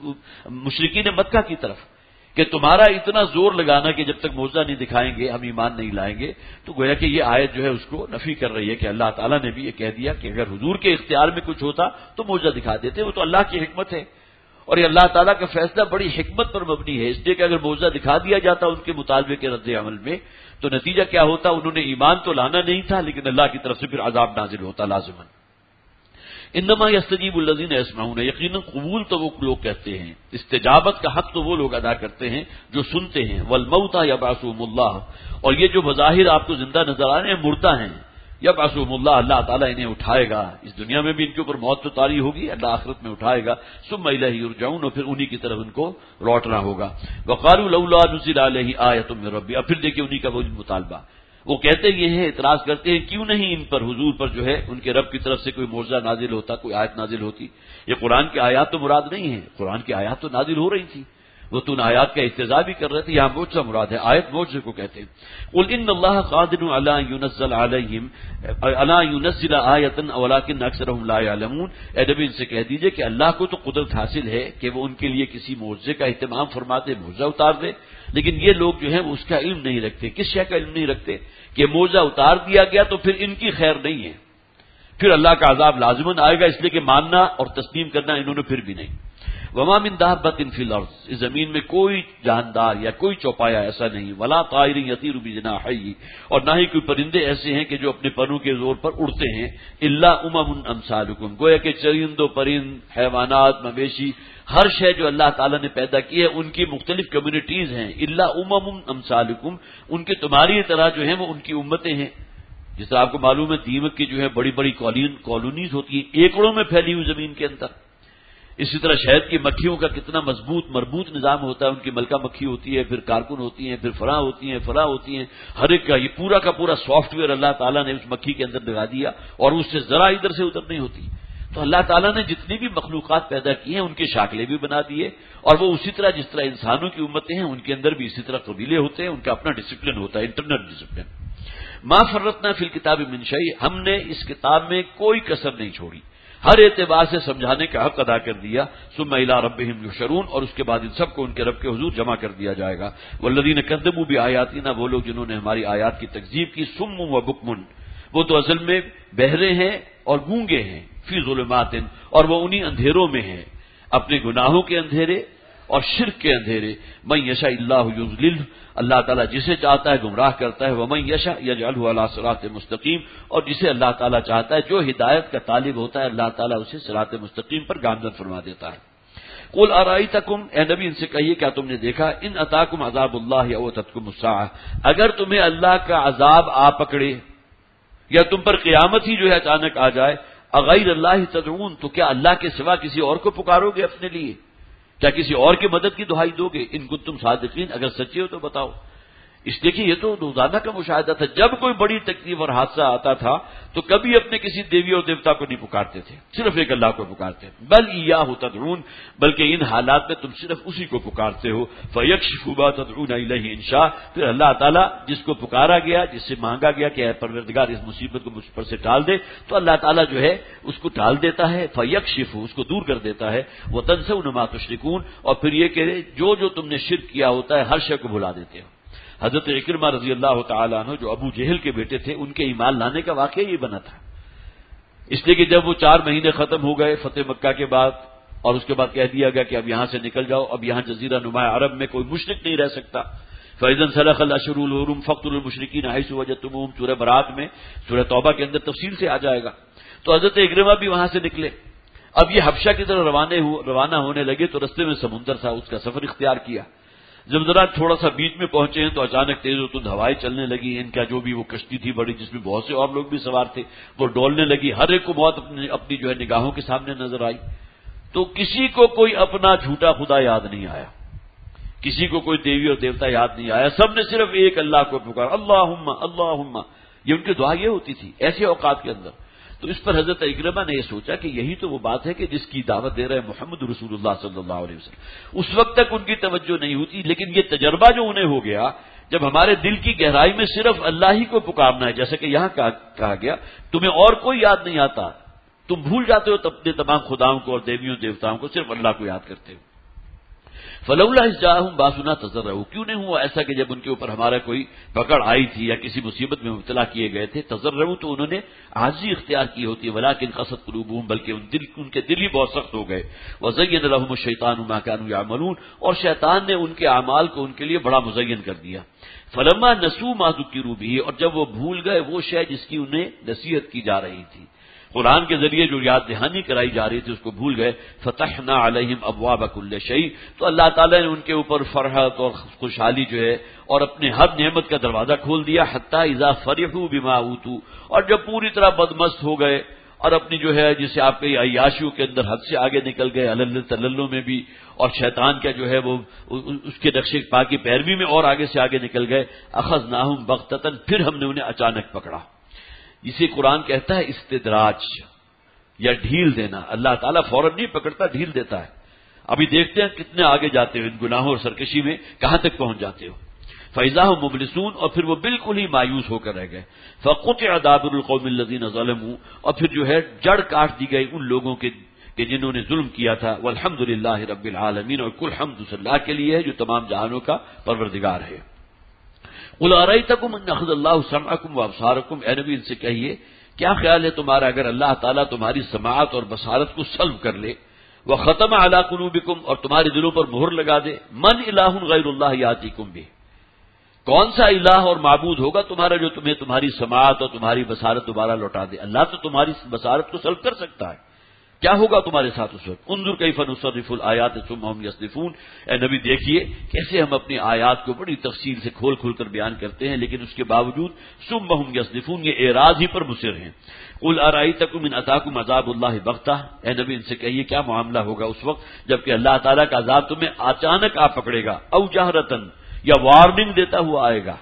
مشرکین مکہ کی طرف کہ تمہارا اتنا زور لگانا کہ جب تک معجزہ نہیں دکھائیں گے ہم ایمان نہیں لائیں گے. تو گویا کہ یہ آیت جو ہے اس کو نفی کر رہی ہے کہ اللہ تعالیٰ نے بھی یہ کہہ دیا کہ اگر حضور کے اختیار میں کچھ ہوتا تو معجزہ دکھا دیتے. وہ تو اللہ کی حکمت ہے، اور یہ اللہ تعالیٰ کا فیصلہ بڑی حکمت پر مبنی ہے. اس لیے کہ اگر معجزہ دکھا دیا جاتا ان کے مطالبے کے رد عمل میں تو نتیجہ کیا ہوتا؟ انہوں نے ایمان تو لانا نہیں تھا، لیکن اللہ کی طرف سے پھر عذاب نازل ہوتا لازماً. انما یستجیب الذین یسمعون، یقیناً قبول تو وہ لوگ کہتے ہیں، استجابت کا حق تو وہ لوگ ادا کرتے ہیں جو سنتے ہیں. والموتى یبعثهم اللہ، اور یہ جو بظاہر آپ کو زندہ نظر آ رہے ہیں مردہ ہیں، یبعثهم اللہ، اللہ تعالیٰ انہیں اٹھائے گا. اس دنیا میں بھی ان کے اوپر موت تو طاری ہوگی، اللہ آخرت میں اٹھائے گا. ثم الیہ یرجعون، اور پھر انہی کی طرف ان کو لوٹنا ہوگا. وقالوا لولا نزل علیہ آیۃ من ربہ، اب پھر دیکھیں انہی کا وہ مطالبہ. وہ کہتے یہ ہیں، اعتراض کرتے ہیں کیوں نہیں ان پر حضور پر جو ہے ان کے رب کی طرف سے کوئی معجزہ نازل ہوتا، کوئی آیت نازل ہوتی. یہ قرآن کی آیات تو مراد نہیں ہے، قرآن کی آیات تو نازل ہو رہی تھی، وہ تو ان آیات کا احتجاج بھی کر رہے تھے. یہاں معجزہ مراد ہے، آیت معجزے کو کہتے ہیں. قل ان اللہ قادر علی ان ينزل علیہم علی ان ينزل آیۃ ولکن اکثرهم لا یعلمون. اے نبی ان سے کہہ دیجئے کہ اللہ کو تو قدرت حاصل ہے کہ وہ ان کے لیے کسی معجزے کا اہتمام فرما دے، معجزہ اتار دے، لیکن یہ لوگ جو ہیں وہ اس کا علم نہیں رکھتے. کس شے کا علم نہیں رکھتے؟ کہ معجزہ اتار دیا گیا تو پھر ان کی خیر نہیں ہے، پھر اللہ کا عذاب لازماً آئے گا. اس لیے کہ ماننا اور تسلیم کرنا انہوں نے پھر بھی نہیں. وما من دابۃ فی الارض، اس زمین میں کوئی جاندار یا کوئی چوپایا ایسا نہیں. ولا طائر یطیر بجناحیہ، اور نہ ہی کوئی پرندے ایسے ہیں کہ جو اپنے پروں کے زور پر اڑتے ہیں. الا امم امثالکم، گویا کہ چرند و پرند، حیوانات، مویشی، ہر شے جو اللہ تعالیٰ نے پیدا کی ہے ان کی مختلف کمیونٹیز ہیں. الا امم امثالکم، ان کے تمہاری طرح جو ہیں وہ ان کی امتیں ہیں. جس طرح آپ کو معلوم ہے دیمک کی جو ہے بڑی بڑی کالونیز ہوتی ہیں ایکڑوں میں پھیلی ہوئی زمین کے اندر. اسی طرح شہد کی مکھیوں کا کتنا مضبوط مربوط نظام ہوتا ہے. ان کی ملکہ مکھی ہوتی ہے، پھر کارکن ہوتی ہیں، پھر فلاں ہوتی ہیں فلاں ہوتی ہیں. ہر ایک کا یہ پورا کا پورا سافٹ ویئر اللہ تعالیٰ نے اس مکھی کے اندر لگا دیا اور اس سے ذرا ادھر سے ادھر نہیں ہوتی. تو اللہ تعالیٰ نے جتنی بھی مخلوقات پیدا کی ہیں ان کے شاکلے بھی بنا دیے، اور وہ اسی طرح جس طرح انسانوں کی امتیں ہیں ان کے اندر بھی اسی طرح قبیلے ہوتے ہیں، ان کا اپنا ڈسپلن ہوتا ہے، انٹرنل ڈسپلن. ما فرطنا فی الکتاب من شیء، ہم نے اس کتاب میں کوئی کسر نہیں چھوڑی. ہر اعتبار سے سمجھانے کا حق ادا کر دیا. ثم الی ربہم یحشرون، اور اس کے بعد ان سب کو ان کے رب کے حضور جمع کر دیا جائے گا. والذین کذبوا بآیاتنا، وہ لوگ جنہوں نے ہماری آیات کی تکذیب کی. صم و بکم، وہ تو اصل میں بہرے ہیں اور گونگے ہیں. فی ظلمات، اور وہ انہی اندھیروں میں ہیں، اپنے گناہوں کے اندھیرے اور شرک کے اندھیرے. من یشاء اللہ یضلل، اللہ تعالیٰ جسے چاہتا ہے گمراہ کرتا ہے. ومن یشاء یجعلہ علی صراط مستقیم، اور جسے اللہ تعالیٰ چاہتا ہے، جو ہدایت کا طالب ہوتا ہے، اللہ تعالیٰ اسے صراط مستقیم پر گامزن فرما دیتا ہے. قل ارأیتکم، اے نبی ان سے کہیے کیا تم نے دیکھا، ان اتاکم عذاب اللہ او اتتکم الساعہ، اگر تمہیں اللہ کا عذاب آ پکڑے یا تم پر قیامت ہی جو ہے اچانک آ جائے، اغیر اللہ تدعون، تو کیا اللہ کے سوا کسی اور کو پکارو گے اپنے لیے؟ کیا کسی اور کی مدد کی دہائی دو گے؟ ان کنتم صادقین، اگر سچے ہو تو بتاؤ. اس لیے کہ یہ تو روزانہ کا مشاہدہ تھا. جب کوئی بڑی تکلیف اور حادثہ آتا تھا تو کبھی اپنے کسی دیوی اور دیوتا کو نہیں پکارتے تھے، صرف ایک اللہ کو پکارتے. بل ایاہ تدعون، بلکہ ان حالات میں تم صرف اسی کو پکارتے ہو. فیکشف ما تدعون الیہ ان شاء، پھر اللہ تعالیٰ جس کو پکارا گیا، جس سے مانگا گیا کہ اے پروردگار اس مصیبت کو مجھ پر سے ٹال دے، تو اللہ تعالیٰ جو ہے اس کو ٹال دیتا ہے. فیکشف، اس کو دور کر دیتا ہے. وتنسون ما تشرکون، اور پھر یہ کہ جو جو تم نے شرک کیا ہوتا ہے ہر شے کو بھلا دیتے ہو. حضرت اکرمہ رضی اللہ تعالیٰ عنہ جو ابو جہل کے بیٹے تھے، ان کے ایمان لانے کا واقعہ یہ بنا تھا. اس لیے کہ جب وہ چار مہینے ختم ہو گئے فتح مکہ کے بعد، اور اس کے بعد کہہ دیا گیا کہ اب یہاں سے نکل جاؤ، اب یہاں جزیرہ نما عرب میں کوئی مشرک نہیں رہ سکتا. فَإِذَا انسَلَخَ الْأَشْهُرُ الْحُرُمُ فَاقْتُلُوا الْمُشْرِكِينَ حَيْثُ وَجَدتُّمُوهُمْ، سورہ برات میں، سورہ توبہ کے اندر تفصیل سے آ جائے گا. تو حضرت اکرمہ بھی وہاں سے نکلے. اب یہ حبشہ کی طرف روانہ ہونے لگے تو رستے میں سمندر تھا، اس کا سفر اختیار کیا. جب ذرا تھوڑا سا بیچ میں پہنچے ہیں تو اچانک تیز و تند ہوائیں چلنے لگی. ان کا جو بھی وہ کشتی تھی بڑی، جس میں بہت سے اور لوگ بھی سوار تھے، وہ ڈولنے لگی. ہر ایک کو بہت اپنی, اپنی جو ہے نگاہوں کے سامنے نظر آئی. تو کسی کو کوئی اپنا جھوٹا خدا یاد نہیں آیا، کسی کو کوئی دیوی اور دیوتا یاد نہیں آیا. سب نے صرف ایک اللہ کو پکارا، اللہم اللہم. یہ ان کی دعا یہ ہوتی تھی ایسے اوقات کے اندر. تو اس پر حضرت اکرمہ نے یہ سوچا کہ یہی تو وہ بات ہے کہ جس کی دعوت دے رہے محمد رسول اللہ صلی اللہ علیہ وسلم. اس وقت تک ان کی توجہ نہیں ہوتی، لیکن یہ تجربہ جو انہیں ہو گیا، جب ہمارے دل کی گہرائی میں صرف اللہ ہی کو پکارنا ہے، جیسا کہ یہاں کہا گیا تمہیں اور کوئی یاد نہیں آتا، تم بھول جاتے ہو اپنے تمام خداؤں کو اور دیویوں دیوتاؤں کو، صرف اللہ کو یاد کرتے ہو. فلولا اذ جاءهم باسنا تضرعوا، کیوں نہیں ہوا ایسا کہ جب ان کے اوپر ہمارا کوئی پکڑ آئی تھی یا کسی مصیبت میں مبتلا کیے گئے تھے، تضرعوا تو انہوں نے عاجزی اختیار کی ہوتی ہے. ولکن قست قلوبهم، بلکہ ان دل ان کے دل ہی بہت سخت ہو گئے. وزین لهم الشیطان ما كانوا يعملون، اور شیطان نے ان کے اعمال کو ان کے لیے بڑا مزین کر دیا. فلما نسوا ما ذکروا به، اور جب وہ بھول گئے وہ شے جس کی انہیں نصیحت کی جا رہی تھی، قرآن کے ذریعے جو یاد دہانی کرائی جا رہی تھی، اس کو بھول گئے. فتحنا علیہم ابواب کل شیء، تو اللہ تعالیٰ نے ان کے اوپر فرحت اور خوشحالی جو ہے اور اپنے ہر نعمت کا دروازہ کھول دیا. حتی اذا فرحوا بما اوتوا، اور جب پوری طرح بدمست ہو گئے اور اپنی جو ہے جسے آپ کئی عیاشیوں کے اندر حد سے آگے نکل گئے، علل تللوں میں بھی، اور شیطان کا جو ہے وہ اس کے نقشے پا کی پیروی میں اور آگے سے آگے نکل گئے. اخذناہم بغتۃ، پھر ہم نے انہیں اچانک پکڑا. جسے قرآن کہتا ہے استدراج یا ڈھیل دینا. اللہ تعالیٰ فوراً نہیں پکڑتا، ڈھیل دیتا ہے. ابھی دیکھتے ہیں کتنے آگے جاتے ہو ان گناہوں اور سرکشی میں، کہاں تک پہنچ جاتے ہو. فَإِذَا هُمْ مُبْلِسُونَ، اور پھر وہ بالکل ہی مایوس ہو کر رہ گئے. فَقُطِعَ دَابِرُ الْقَوْمِ الَّذِينَ ظَلَمُوا، اور پھر جو ہے جڑ کاٹ دی گئی ان لوگوں کے کہ جنہوں نے ظلم کیا تھا. وَالْحَمْدُ لِلَّهِ رَبِّ الْعَالَمِينَ، اور کل حمد اللہ کے لیے ہے جو تمام جہانوں کا پروردگار ہے. قُلْ أَرَأَيْتَكُمْ إِنْ أَخَذَ اللَّهُ سَمْعَكُمْ وَأَبْصَارَكُمْ، اے نبی ان سے کہیے کیا خیال ہے تمہارا اگر اللہ تعالیٰ تمہاری سماعت اور بصارت کو سلب کر لے، وَخَتَمَ عَلَىٰ قُلُوبِكُمْ، اور تمہارے دلوں پر مہر لگا دے. مَنْ إِلَٰهٌ غَيْرُ اللَّهِ يَأْتِيكُمْ بِهِ، کون سا الہ اور معبود ہوگا تمہارا جو تمہیں تمہاری سماعت اور تمہاری بصارت دوبارہ لوٹا دے. اللہ تو تمہاری بصارت کو سلب کر سکتا ہے. کیا ہوگا تمہارے ساتھ اس وقت؟ انظر کیف نصرف الآیات ثم هم یصدفون، اے نبی دیکھیے کیسے ہم اپنی آیات کو بڑی تفصیل سے کھول کھول کر بیان کرتے ہیں، لیکن اس کے باوجود ثم هم یصدفون، یہ اعراض ہی پر مصر ہیں. قل ارأیتکم ان اتاکم عذاب اللہ بغتہ، اے نبی ان سے کہیے کیا معاملہ ہوگا اس وقت جبکہ اللہ تعالیٰ کا عذاب تمہیں اچانک آ پکڑے گا. او جہرتن، یا وارننگ دیتا ہوا آئے گا.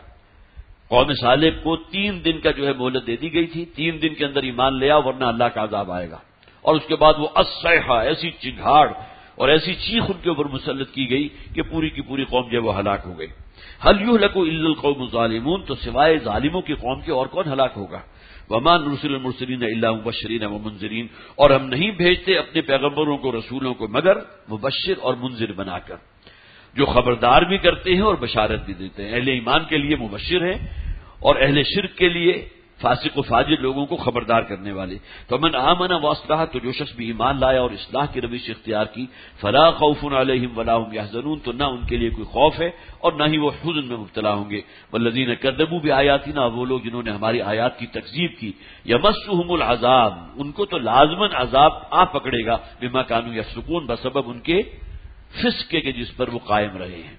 قوم صالح کو تین دن کا جو ہے مہلت دے دی گئی تھی، تین دن کے اندر ایمان لے آؤ ورنہ اللہ کا عذاب آئے گا. اور اس کے بعد وہ الصیحہ، ایسی چنگھاڑ اور ایسی چیخ ان کے اوپر مسلط کی گئی کہ پوری کی پوری قوم جو وہ ہلاک ہو گئی. هل يهلك الا القوم الظالمون، تو سوائے ظالموں کی قوم کے اور کون ہلاک ہوگا؟ وما نرسل المرسلین الا مبشرین ومنذرین، اور ہم نہیں بھیجتے اپنے پیغمبروں کو رسولوں کو مگر مبشر اور منذر بنا کر، جو خبردار بھی کرتے ہیں اور بشارت بھی دیتے ہیں۔ اہل ایمان کے لیے مبشر ہیں اور اہل شرک کے لیے فاسق و فاجر لوگوں کو خبردار کرنے والے۔ فمن آمن واصلح، تو جو شخص بھی ایمان لایا اور اصلاح کی روش اختیار کی، فلا خوف علیہم ولا هم يحزنون، تو نہ ان کے لیے کوئی خوف ہے اور نہ ہی وہ حزن میں مبتلا ہوں گے۔ والذین کذبوا بآیاتنا، وہ لوگ جنہوں نے ہماری آیات کی تکذیب کی، یمسهم العذاب، ان کو تو لازماً عذاب آ پکڑے گا، بما كانوا یفسقون، بسبب ان کے فسق کے جس پر وہ قائم رہے ہیں۔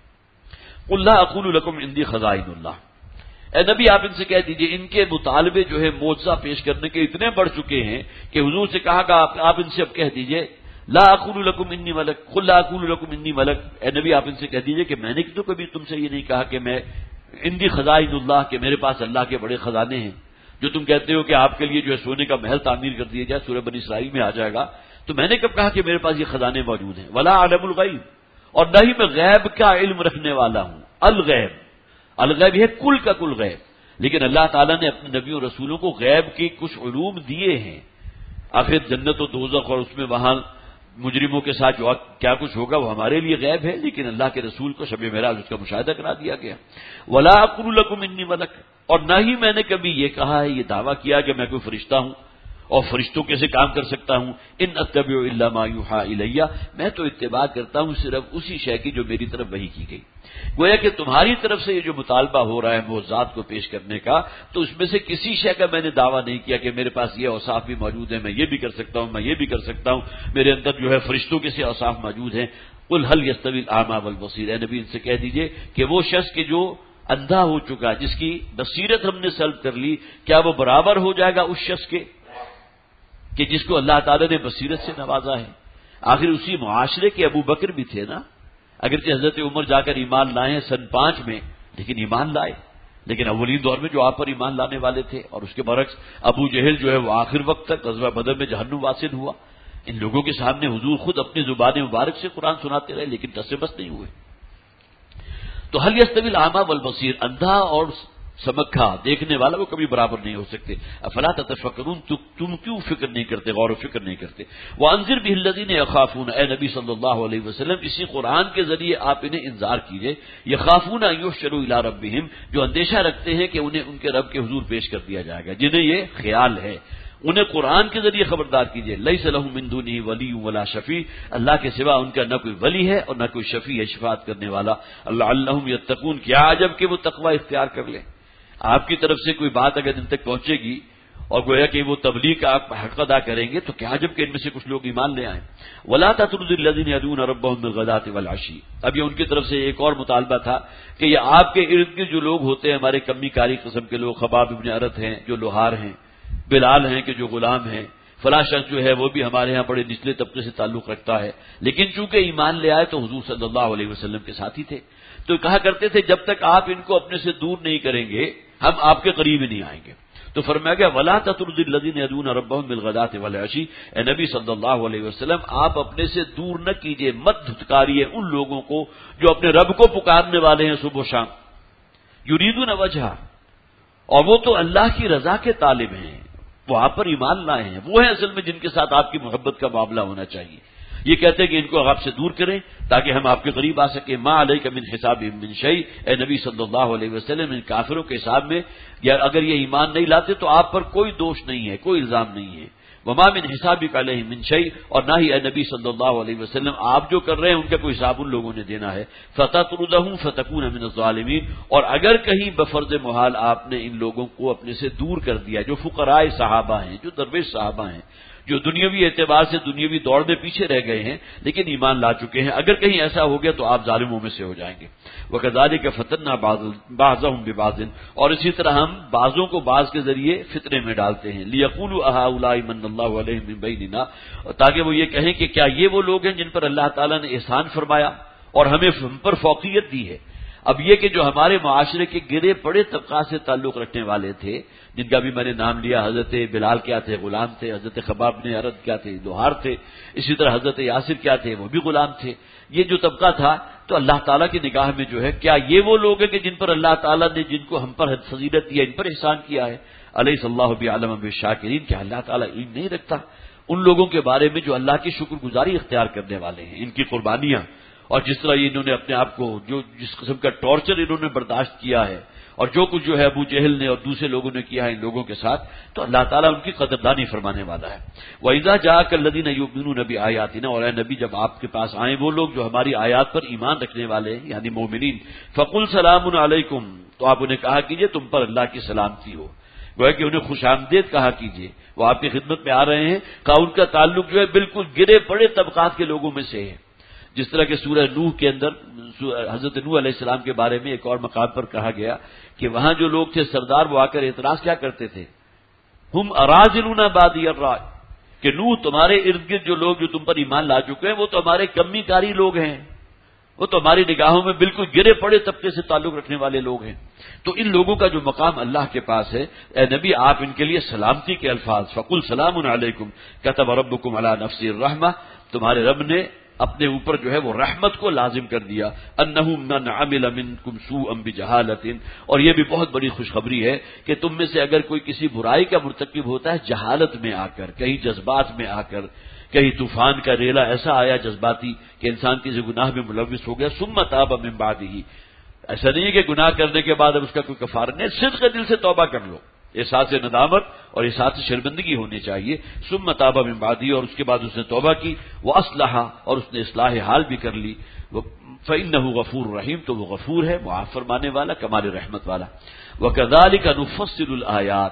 قل لا اقول لكم عندي خزائن اللہ، اے نبی آپ ان سے کہہ دیجئے، ان کے مطالبے جو ہے معجزہ پیش کرنے کے اتنے بڑھ چکے ہیں کہ حضور سے کہا کہ آپ ان سے اب کہہ دیجئے لا اقول لكم انی ملک، قل لا اقول لكم انی ملک، اے نبی آپ ان سے کہہ دیجئے کہ میں نے تو کبھی تم سے یہ نہیں کہا کہ میں عندی خزائن اللہ، کہ میرے پاس اللہ کے بڑے خزانے ہیں، جو تم کہتے ہو کہ آپ کے لیے جو ہے سونے کا محل تعمیر کر دیا جائے، سورہ بنی اسرائیل میں آ جائے گا، تو میں نے کب کہا کہ میرے پاس یہ خزانے موجود ہیں؟ ولا اعلم الغیب، اور نہ ہی میں غیب کا علم رکھنے والا ہوں۔ الغیب، الغیب ہے کل کا کل غیب، لیکن اللہ تعالیٰ نے اپنے نبیوں رسولوں کو غیب کے کچھ علوم دیے ہیں۔ آخر جنت و دوزخ اور اس میں وہاں مجرموں کے ساتھ جو کیا کچھ ہوگا وہ ہمارے لیے غیب ہے، لیکن اللہ کے رسول کو شب معراج اس کا مشاہدہ کرا دیا گیا۔ ولا اقول لكم انی ملک، اور نہ ہی میں نے کبھی یہ کہا ہے، یہ دعویٰ کیا کہ میں کوئی فرشتہ ہوں اور فرشتوں کیسے کام کر سکتا ہوں۔ ان اتبع الا ما یوحى الی، میں تو اتباع کرتا ہوں صرف اسی شے کی جو میری طرف وحی کی گئی۔ گویا کہ تمہاری طرف سے یہ جو مطالبہ ہو رہا ہے معجزات کو پیش کرنے کا، تو اس میں سے کسی شے کا میں نے دعویٰ نہیں کیا کہ میرے پاس یہ اوصاف بھی موجود ہیں، میں یہ بھی کر سکتا ہوں، میں یہ بھی کر سکتا ہوں، میرے اندر جو ہے فرشتوں کے سے اوصاف موجود ہیں۔ قل هل يستوي الاعمى والبصير، اے نبی ان سے کہہ دیجئے کہ وہ شخص کہ جو اندھا ہو چکا، جس کی بصیرت ہم نے سلب کر لی، کیا وہ برابر ہو جائے گا اس شخص کے کہ جس کو اللہ تعالیٰ نے بصیرت سے نوازا ہے؟ آخر اسی معاشرے کے ابو بکر بھی تھے نا، اگرچہ حضرت عمر جا کر ایمان لائے ہیں سن پانچ میں، لیکن ایمان لائے، لیکن اولین دور میں جو آپ پر ایمان لانے والے تھے، اور اس کے برعکس ابو جہل جو ہے وہ آخر وقت تک غزوہ بدر میں جہنم واصل ہوا۔ ان لوگوں کے سامنے حضور خود اپنی زبان مبارک سے قرآن سناتے رہے، لیکن ٹس سے بس نہیں ہوئے۔ تو هل يستوي الاعمى والبصير، اندھا اور سمکھا دیکھنے والا وہ کبھی برابر نہیں ہو سکتے۔ افلا تتفکرون، تم کیوں فکر نہیں کرتے، غور و فکر نہیں کرتے؟ وانذر به الذین یخافون، اے نبی صلی اللہ علیہ وسلم اسی قرآن کے ذریعے آپ انہیں انذار کیجئے، یخافون ان یحشروا الی ربہم، جو اندیشہ رکھتے ہیں کہ انہیں ان کے رب کے حضور پیش کر دیا جائے گا، جنہیں یہ خیال ہے، انہیں قرآن کے ذریعے خبردار کیجئے۔ لیس لہم من دونہ ولی ولا شفیع، اللہ کے سوا ان کا نہ کوئی ولی ہے اور نہ کوئی شفیع ہے، شفاعت کرنے والا۔ لعلہم یتقون، کیا عجب کہ وہ تقوی اختیار کر لیں۔ آپ کی طرف سے کوئی بات اگر ان تک پہنچے گی اور گویا کہ وہ تبلیغ کا آپ حق ادا کریں گے، تو کیا عجب کہ ان میں سے کچھ لوگ ایمان لے آئیں۔ ولا تطرد الذین یدعون ربهم بالغداۃ والعشی، اب یہ ان کی طرف سے ایک اور مطالبہ تھا کہ یہ آپ کے ارد گرد جو لوگ ہوتے ہیں، ہمارے کمی کاری قسم کے لوگ، خباب ابن ارت ہیں جو لوہار ہیں، بلال ہیں کہ جو غلام ہیں، فلاں شخص جو ہے وہ بھی ہمارے ہاں بڑے نچلے طبقے سے تعلق رکھتا ہے، لیکن چونکہ ایمان لے آئے تو حضور صلی اللہ علیہ وسلم کے ساتھی تھے، تو کہا کرتے تھے جب تک آپ ان کو اپنے سے دور نہیں کریں گے ہم آپ کے قریب ہی نہیں آئیں گے۔ تو فرمایا گیا ولا تطرد الذین یدعون ربهم بالغداۃ والعشی، اے نبی صلی اللہ علیہ وسلم آپ اپنے سے دور نہ کیجئے، مت دھتکاریے ان لوگوں کو جو اپنے رب کو پکارنے والے ہیں صبح و شام، یریدون وجہہ، اور وہ تو اللہ کی رضا کے طالب ہیں، وہ آپ پر ایمان لائے ہیں، وہ ہیں اصل میں جن کے ساتھ آپ کی محبت کا معاملہ ہونا چاہیے۔ یہ کہتے ہیں کہ ان کو آپ سے دور کریں تاکہ ہم آپ کے قریب آ سکیں۔ ما علیک من حسابہم من شیء، اے نبی صلی اللہ علیہ وسلم ان کافروں کے حساب میں یا اگر یہ ایمان نہیں لاتے تو آپ پر کوئی دوش نہیں ہے، کوئی الزام نہیں ہے۔ وما من حسابک علیہم من شیء، اور نہ ہی اے نبی صلی اللہ علیہ وسلم آپ جو کر رہے ہیں ان کا کوئی حساب ان لوگوں نے دینا ہے۔ فتطردہم فتکون من الظالمین، اور اگر کہیں بفرض محال آپ نے ان لوگوں کو اپنے سے دور کر دیا، جو فقراء صحابہ ہیں، جو درویش صحابہ ہیں، جو دنیاوی اعتبار سے دنیاوی دوڑ میں پیچھے رہ گئے ہیں لیکن ایمان لا چکے ہیں، اگر کہیں ایسا ہو گیا تو آپ ظالموں میں سے ہو جائیں گے۔ وَكَذَلِكَ فَتَنَّا بَعْضَهُم بِبَعْضٍ، اور اسی طرح ہم بعضوں کو بعض کے ذریعے فتنے میں ڈالتے ہیں۔ لِيَقُولُوا أَهَٰؤُلَاءِ مَنَّ اللَّهُ عَلَيْهِم مِّن بَيْنِنَا، تاکہ وہ یہ کہیں کہ کیا یہ وہ لوگ ہیں جن پر اللہ تعالیٰ نے احسان فرمایا اور ہمیں ہم پر فوقیت دی ہے۔ اب یہ کہ جو ہمارے معاشرے کے گرے پڑے طبقات سے تعلق رکھنے والے تھے، جن کا بھی میں نے نام لیا، حضرت بلال کیا تھے؟ غلام تھے. حضرت خباب بن ارد کیا تھے؟ لوہار تھے. اسی طرح حضرت یاسر کیا تھے؟ وہ بھی غلام تھے. یہ جو طبقہ تھا تو اللہ تعالیٰ کی نگاہ میں جو ہے کیا یہ وہ لوگ ہیں کہ جن پر اللہ تعالیٰ نے جن کو ہم پر فضیلت دیا، ان پر احسان کیا ہے؟ علیہ اللہ بعلم بالشاکرین، کیا اللہ تعالیٰ علم نہیں رکھتا ان لوگوں کے بارے میں جو اللہ کی شکر گزاری اختیار کرنے والے ہیں؟ ان کی قربانیاں اور جس طرح انہوں نے اپنے آپ کو جو جس قسم کا ٹارچر انہوں نے برداشت کیا ہے اور جو کچھ جو ہے ابو جہل نے اور دوسرے لوگوں نے کیا ہے ان لوگوں کے ساتھ، تو اللہ تعالیٰ ان کی قدردانی فرمانے والا ہے. وَإِذَا جَاءَكَ الَّذِينَ يُؤْمِنُونَ بِآيَاتِنَا، اور اے نبی جب آپ کے پاس آئیں وہ لوگ جو ہماری آیات پر ایمان رکھنے والے ہیں یعنی مومنین، فَقُلْ سَلَامٌ عَلَيْكُمْ، تو آپ انہیں کہا کیجئے تم پر اللہ کی سلامتی ہو. گویا کہ انہیں خوش آمدید کہا کیجئے. وہ آپ کی خدمت میں آ رہے ہیں، کہا ان کا تعلق جو ہے بالکل گرے پڑے طبقات کے لوگوں میں سے ہے. جس طرح کہ سورہ نوح کے اندر حضرت نوح علیہ السلام کے بارے میں ایک اور مقام پر کہا گیا کہ وہاں جو لوگ تھے سردار، وہ آ کر اعتراض کیا کرتے تھے؟ ہم اراذلون بادی الرائے، کہ نوح تمہارے ارد گرد جو لوگ جو تم پر ایمان لا چکے ہیں وہ تو ہمارے کمی کاری لوگ ہیں، وہ تو ہماری نگاہوں میں بالکل گرے پڑے طبقے سے تعلق رکھنے والے لوگ ہیں. تو ان لوگوں کا جو مقام اللہ کے پاس ہے، اے نبی آپ ان کے لیے سلامتی کے الفاظ، فقل سلام علیکم کتب ربکم علی نفسہ الرحمہ، تمہارے رب نے اپنے اوپر جو ہے وہ رحمت کو لازم کر دیا. انہ من عمل منکم سوءا بجہالۃ، اور یہ بھی بہت بڑی خوشخبری ہے کہ تم میں سے اگر کوئی کسی برائی کا مرتکب ہوتا ہے جہالت میں آ کر، کہیں جذبات میں آ کر، کہیں طوفان کا ریلا ایسا آیا جذباتی کہ انسان کسی گناہ میں ملوث ہو گیا، ثم تاب من بعدہ، ایسا نہیں ہے کہ گناہ کرنے کے بعد اب اس کا کوئی کفارہ نہیں، صدق دل سے توبہ کر لو، احساس ندامت اور احساس شرمندگی ہونی چاہیے. ثم تاب من بعدہ، اور اس کے بعد اس نے توبہ کی، واصلح، اور اس نے اصلاح حال بھی کر لی، فإنہ غفور رحیم، تو وہ غفور ہے، معاف فرمانے والا، کمال رحمت والا. وکذالک نفصل الآیات،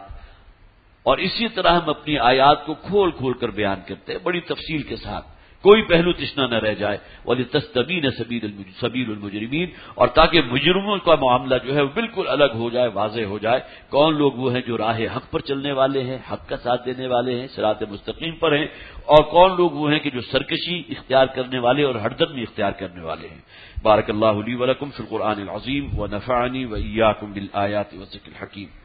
اور اسی طرح ہم اپنی آیات کو کھول کھول کر بیان کرتے ہیں بڑی تفصیل کے ساتھ، کوئی پہلو تشنا نہ رہ جائے. وَلِتَسْتَبِينَ سَبِيلُ الْمُجْرِمِينَ، اور تاکہ مجرموں کا معاملہ جو ہے وہ بالکل الگ ہو جائے، واضح ہو جائے. کون لوگ وہ ہیں جو راہ حق پر چلنے والے ہیں، حق کا ساتھ دینے والے ہیں، صراط مستقیم پر ہیں، اور کون لوگ وہ ہیں کہ جو سرکشی اختیار کرنے والے اور ہردرمی اختیار کرنے والے ہیں. بارک اللہ لی ولکم فی القرآن العظیم ونفعنی وإیاکم بالآیات والذکر الحکیم.